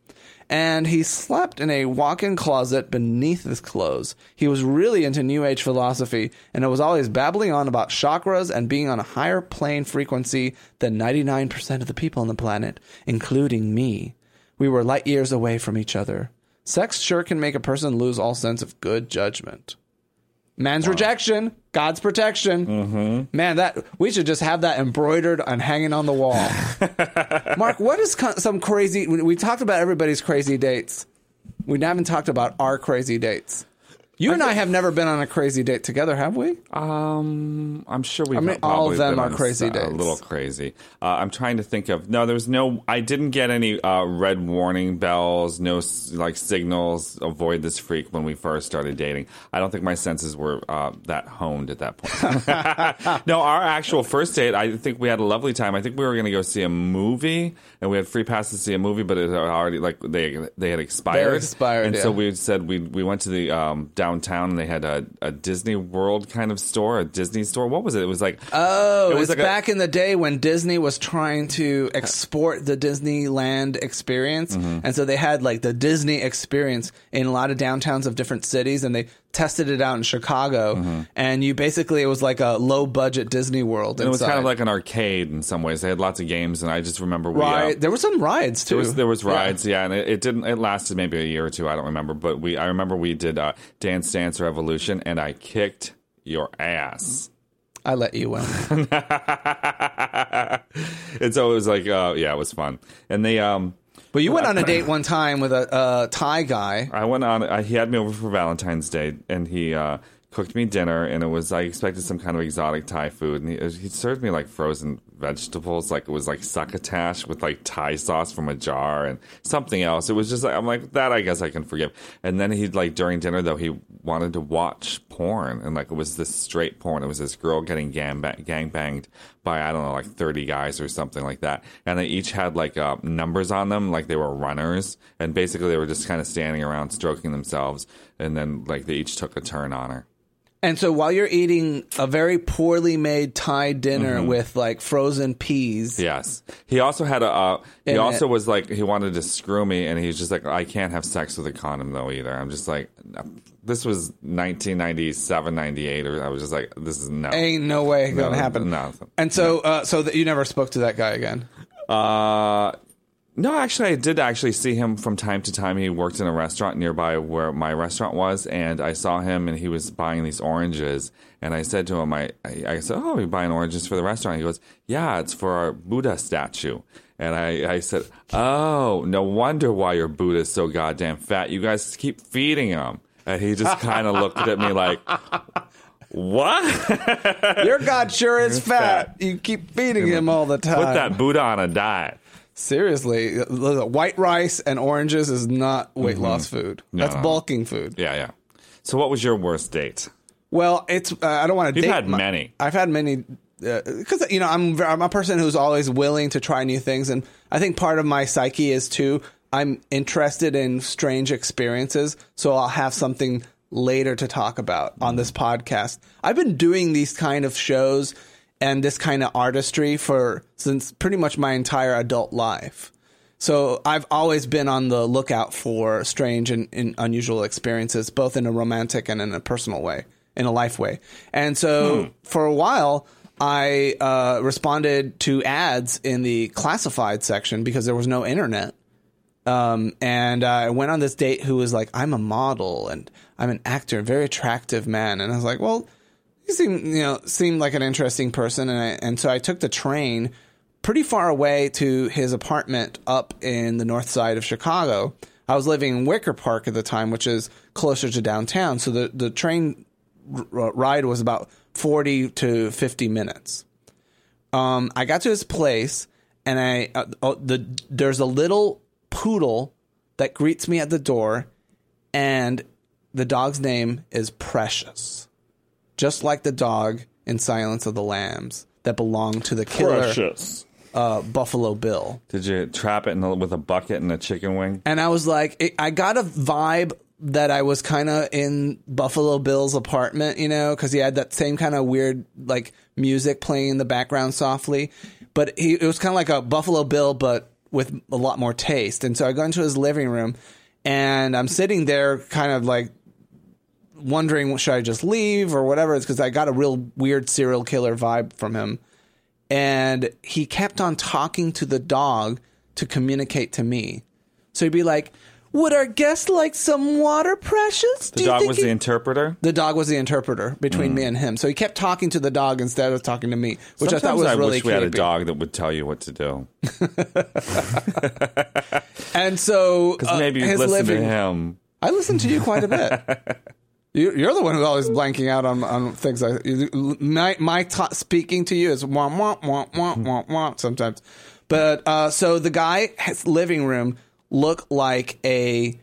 and he slept in a walk-in closet beneath his clothes. He was really into New Age philosophy, and it was always babbling on about chakras and being on a higher plane frequency than 99% of the people on the planet, including me. We were light years away from each other. Sex sure can make a person lose all sense of good judgment. Man's rejection, God's protection. Mm-hmm. Man, that we should just have that embroidered and hanging on the wall. Mark, what is some crazy... We talked about everybody's crazy dates. We haven't talked about our crazy dates. You and I have never been on a crazy date together, have we? I'm sure we've probably all of them been are on crazy dates. A little crazy. I'm trying to think of... No, there was no... I didn't get any red warning bells, no like signals, avoid this freak when we first started dating. I don't think my senses were that honed at that point. No, our actual first date, I think we had a lovely time. I think we were going to go see a movie, and we had free passes to see a movie, but it had already, like, they had expired. They expired, and yeah. so we said we went to the downtown, and they had a Disney World kind of store, a Disney store. What was it? It was like... Oh, it was like back in the day when Disney was trying to export the Disneyland experience. Mm-hmm. And so they had like the Disney experience in a lot of downtowns of different cities, and they tested it out in Chicago. Mm-hmm. And you basically, it was like a low budget Disney World. And it was kind of like an arcade in some ways. They had lots of games, and I just remember there were some rides too. There was rides, yeah, and it lasted maybe a year or two. I don't remember, but I remember we did Dance Dance Revolution, and I kicked your ass. I let you win. And so it was like, it was fun. And they, but you went on a date one time with a Thai guy. I went on. He had me over for Valentine's Day, and he cooked me dinner, and I expected some kind of exotic Thai food, and he served me like frozen vegetables, like it was like succotash with like Thai sauce from a jar and something else. It was just like, I'm like, that I guess I can forgive. And then he, like, during dinner though, he wanted to watch porn, and like it was this straight porn. It was this girl getting gangbanged by, I don't know, like 30 guys or something like that, and they each had like numbers on them, like they were runners, and basically they were just kind of standing around stroking themselves, and then like they each took a turn on her. And so while you're eating a very poorly made Thai dinner with like frozen peas. Yes. He also had was like, he wanted to screw me, and he was just like, I can't have sex with a condom though either. I'm just like, this was 1997, 98, or I was just like, this is no. Ain't no way gonna happen. No. And so, so that you never spoke to that guy again? No, actually, I did actually see him from time to time. He worked in a restaurant nearby where my restaurant was, and I saw him, and he was buying these oranges. And I said to him, I said, oh, you're buying oranges for the restaurant? He goes, yeah, it's for our Buddha statue. And I said, oh, no wonder why your Buddha's so goddamn fat. You guys keep feeding him. And he just kind of looked at me like... What? Your God sure is fat. You keep feeding him all the time. Put that Buddha on a diet. Seriously, white rice and oranges is not weight loss food. That's bulking food. Yeah. So what was your worst date? Well, it's I don't want to date. You've had many. I've had many because I'm a person who's always willing to try new things, and I think part of my psyche is too, I'm interested in strange experiences, so I'll have something later to talk about on this podcast. I've been doing these kind of shows and this kind of artistry since pretty much my entire adult life. So I've always been on the lookout for strange and unusual experiences, both in a romantic and in a personal way, in a life way. And so for a while, I responded to ads in the classified section because there was no internet. And I went on this date who was like, I'm a model and I'm an actor, very attractive man. And I was like, well, he seemed like an interesting person, and so I took the train pretty far away to his apartment up in the north side of Chicago. I was living in Wicker Park at the time, which is closer to downtown, so the train ride was about 40 to 50 minutes. I got to his place, and there's a little poodle that greets me at the door, and the dog's name is Precious. Just like the dog in Silence of the Lambs that belonged to the killer Precious. Buffalo Bill. Did you trap it with a bucket and a chicken wing? And I was like, I got a vibe that I was kind of in Buffalo Bill's apartment, because he had that same kind of weird like music playing in the background softly. But it was kind of like a Buffalo Bill, but with a lot more taste. And so I go into his living room, and I'm sitting there kind of like wondering, should I just leave or whatever? It's because I got a real weird serial killer vibe from him. And he kept on talking to the dog to communicate to me. So he'd be like, would our guest like some water, Precious? The dog was the interpreter? The dog was the interpreter between me and him. So he kept talking to the dog instead of talking to me, which Sometimes I thought was really wish we creepy. had a dog that would tell you what to do. And so Because maybe you'd his listen living, to him. I listen to you quite a bit. You're the one who's always blanking out on things. Speaking to you is wah, wah, wah, wah, wah, wah, sometimes. But so the guy's living room looked like a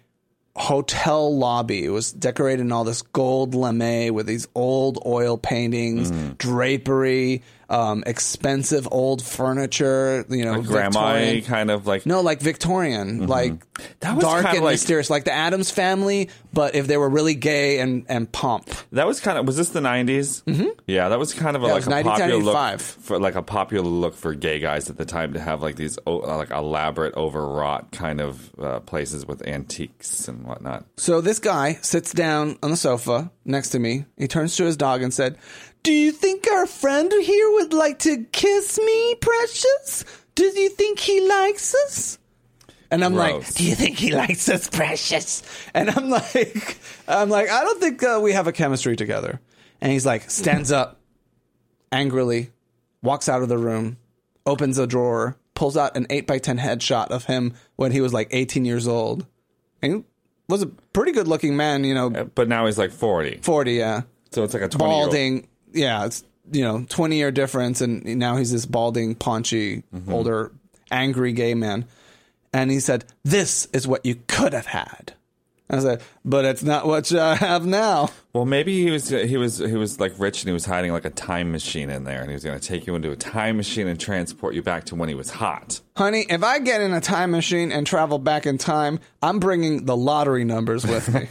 hotel lobby. It was decorated in all this gold lame with these old oil paintings, drapery, expensive old furniture, Grandma kind of like... No, like Victorian, like That was dark kinda and like- mysterious, like the Addams Family, but if they were really gay and pomp. That was kind of... Was this the 90s? Mm-hmm. Yeah, that was kind of it like was a popular look 1995. a popular look for gay guys at the time, to have like these like elaborate, overwrought kind of places with antiques and whatnot. So this guy sits down on the sofa next to me. He turns to his dog and said, "Do you think our friend here would like to kiss me, Precious? Do you think he likes us?" And I'm Gross. like, "Do you think he likes us, Precious?" And I'm like, I don't think we have a chemistry together. And he's like, stands up angrily, walks out of the room, opens a drawer, pulls out an 8x10 headshot of him when he was like 18 years old. And he was a pretty good looking man, But now he's like 40. 40, yeah. So it's like a 20-year-old. Balding. Yeah, it's 20-year difference, and now he's this balding, paunchy, older, angry gay man. And he said, "This is what you could have had." I said, "But it's not what I have now." Well, maybe he was like rich, and he was hiding like a time machine in there, and he was going to take you into a time machine and transport you back to when he was hot. Honey, if I get in a time machine and travel back in time, I'm bringing the lottery numbers with me.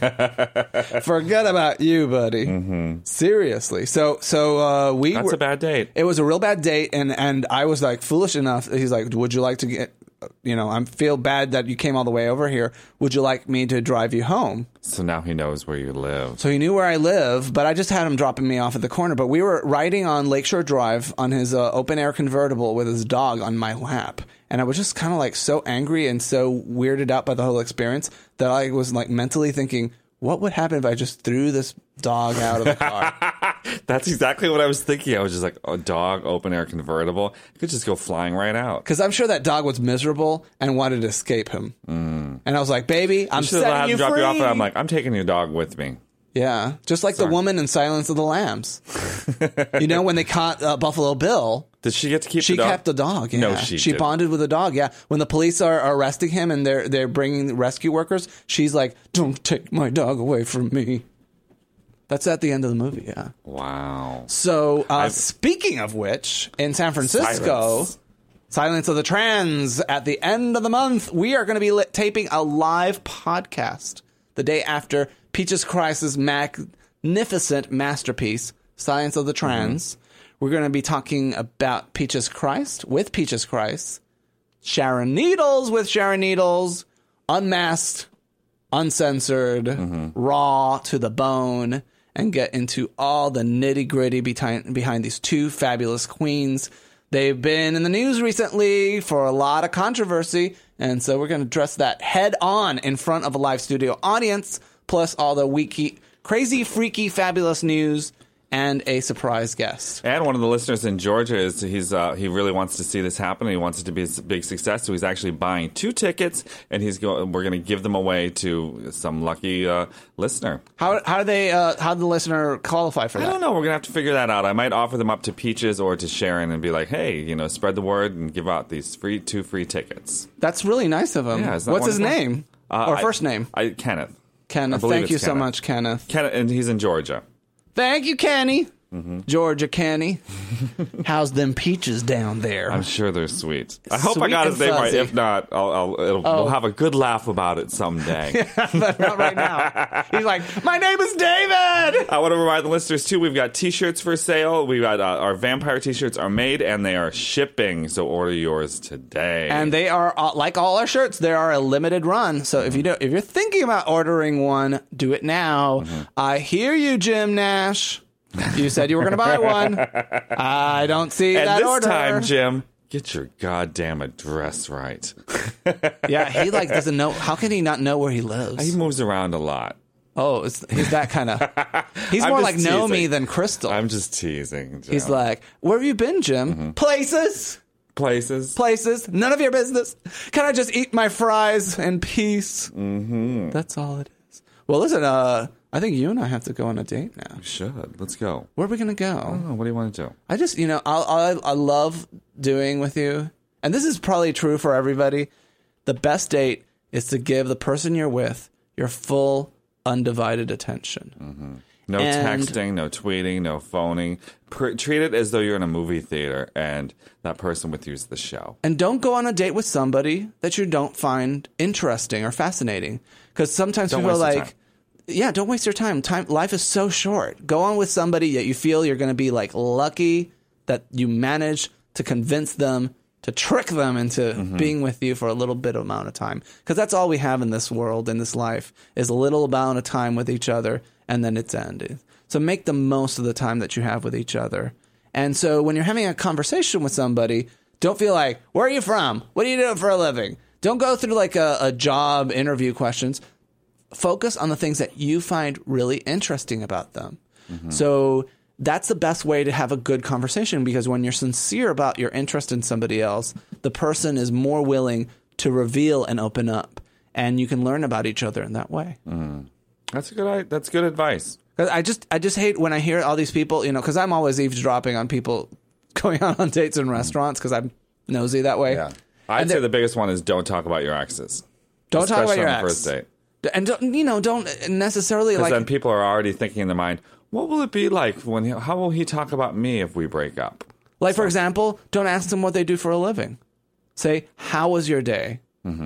Forget about you, buddy. Seriously. So That's a bad date. It was a real bad date, and I was like foolish enough. He's like, "Would you like to get?" I feel bad that you came all the way over here. Would you like me to drive you home? So now he knows where you live. So he knew where I live, but I just had him dropping me off at the corner. But we were riding on Lakeshore Drive on his open air convertible with his dog on my lap. And I was just kind of like so angry and so weirded out by the whole experience that I was like mentally thinking, what would happen if I just threw this dog out of the car? That's exactly what I was thinking. I was just like, a dog, open air convertible. It could just go flying right out. Because I'm sure that dog was miserable and wanted to escape him. And I was like, "Baby, I'm Should have had setting him you drop free." you off, and I'm like, I'm taking your dog with me. Yeah, just like the woman in Silence of the Lambs. When they caught Buffalo Bill, Did she get to keep she the dog? kept the dog. Yeah. No, she didn't. bonded with the dog. Yeah, when the police are arresting him and they're bringing the rescue workers, she's like, "Don't take my dog away from me." That's at the end of the movie. Yeah. Wow. So speaking of which, in San Francisco. Silence of the Trans. At the end of the month, we are going to be taping a live podcast the day after Peaches Christ's magnificent masterpiece, Silence of the Trans. We're going to be talking about Peaches Christ with Peaches Christ, Sharon Needles with Sharon Needles, unmasked, uncensored, raw to the bone, and get into all the nitty-gritty behind these two fabulous queens. They've been in the news recently for a lot of controversy, and so we're going to address that head on in front of a live studio audience, plus all the crazy, freaky, fabulous news, and a surprise guest. And one of the listeners in Georgia he really wants to see this happen. He wants it to be a big success, so he's actually buying 2 tickets, and we're going to give them away to some lucky listener. How did the listener qualify for that? I don't know. We're going to have to figure that out. I might offer them up to Peaches or to Sharon and be like, hey, spread the word and give out these 2 free tickets. That's really nice of him. Yeah, isn't that What's his wonderful? name? Or first name? Kenneth. Kenneth. I believe Thank you it's so Kenneth. much, Kenneth. Kenneth, and he's in Georgia. Thank you, Kenny. Georgia Kenny. How's them peaches down there? I'm sure they're sweet. I hope I Sweet got and his name right. fuzzy. If not, we'll have a good laugh about it someday. But not right now. He's like, my name is David! I want to remind the listeners, too, we've got T-shirts for sale. We've got our vampire T-shirts are made, and they are shipping, so order yours today. And they are, like all our shirts, they are a limited run. So if you're thinking about ordering one, do it now. I hear you, Jim Nash. You said you were going to buy one. I don't see and that this order. time, Jim, get your goddamn address right. Yeah, he doesn't know. How can he not know where he lives? He moves around a lot. Oh, he's that kind of. He's I'm more just like Nomi teasing. than Crystal. I'm just teasing, Jim. He's like, where have you been, Jim? Places. Places. None of your business. Can I just eat my fries in peace? Mm-hmm. That's all it is. Well, listen, I think you and I have to go on a date now. We should. Let's go. Where are we going to go? I don't know. What do you want to do? I just, I love doing with you, and this is probably true for everybody. The best date is to give the person you're with your full, undivided attention. No And- texting, no tweeting, no phoning. Treat it as though you're in a movie theater and that person with you is the show. And don't go on a date with somebody that you don't find interesting or fascinating. Because sometimes Don't people are waste your like, time. yeah, don't waste your time. Life is so short. Go on with somebody that you feel you're going to be like lucky that you manage to convince them, to trick them into being with you for a little bit amount of time. Because that's all we have in this world, in this life, is a little amount of time with each other, and then it's ended. So make the most of the time that you have with each other. And so when you're having a conversation with somebody, don't feel like, where are you from? What are you doing for a living? Don't go through like a job interview questions. Focus on the things that you find really interesting about them. So that's the best way to have a good conversation, because when you're sincere about your interest in somebody else, the person is more willing to reveal and open up, and you can learn about each other in that way. That's good advice. 'Cause I just hate when I hear all these people, because I'm always eavesdropping on people going out on dates in restaurants because I'm nosy that way. Yeah. I'd say the biggest one is don't talk about your exes. Don't talk about Especially your on the ex. first date. And don't necessarily Because like. then people are already thinking in their mind, what will it be like how will he talk about me if we break up? Like, for example, don't ask them what they do for a living. Say, how was your day?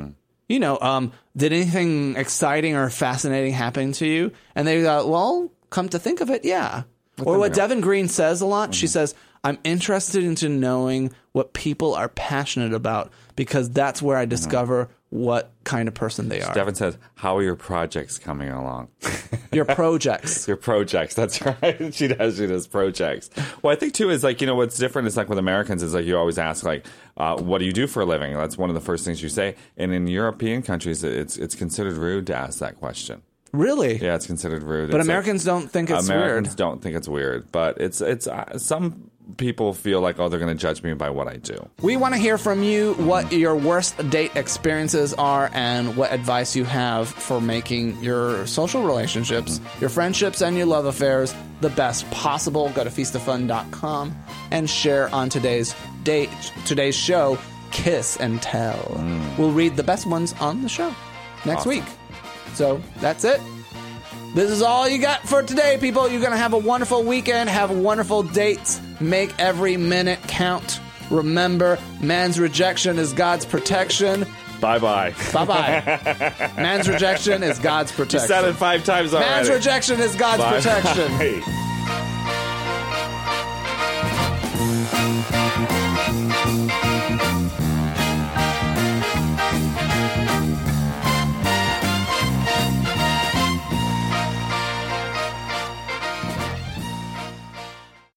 Did anything exciting or fascinating happen to you? And they go, well, come to think of it, yeah. Or what Devin Green says a lot, she says, I'm interested into knowing what people are passionate about, because that's where I discover what kind of person they are. Devin says, how are your projects coming along? Your projects. Your projects, that's right. She does projects. Well, I think too is like, what's different is like with Americans is like you always ask like, what do you do for a living? That's one of the first things you say. And in European countries, it's considered rude to ask that question. Really? Yeah, it's considered rude. But It's Americans don't think it's Americans weird. don't think it's weird, but it's some people feel like, oh, they're going to judge me by what I do. We want to hear from you what your worst date experiences are and what advice you have for making your social relationships, your friendships, and your love affairs the best possible. Go to feastoffun.com and share on today's show, Kiss and Tell. We'll read the best ones on the show next Awesome. week. So that's it. This is all you got for today, people. You're going to have a wonderful weekend, have wonderful dates, make every minute count. Remember, man's rejection is God's protection. Bye-bye. Bye-bye. Man's rejection is God's protection. You said it 5 times already. Man's rejection is God's Bye. protection. Hey.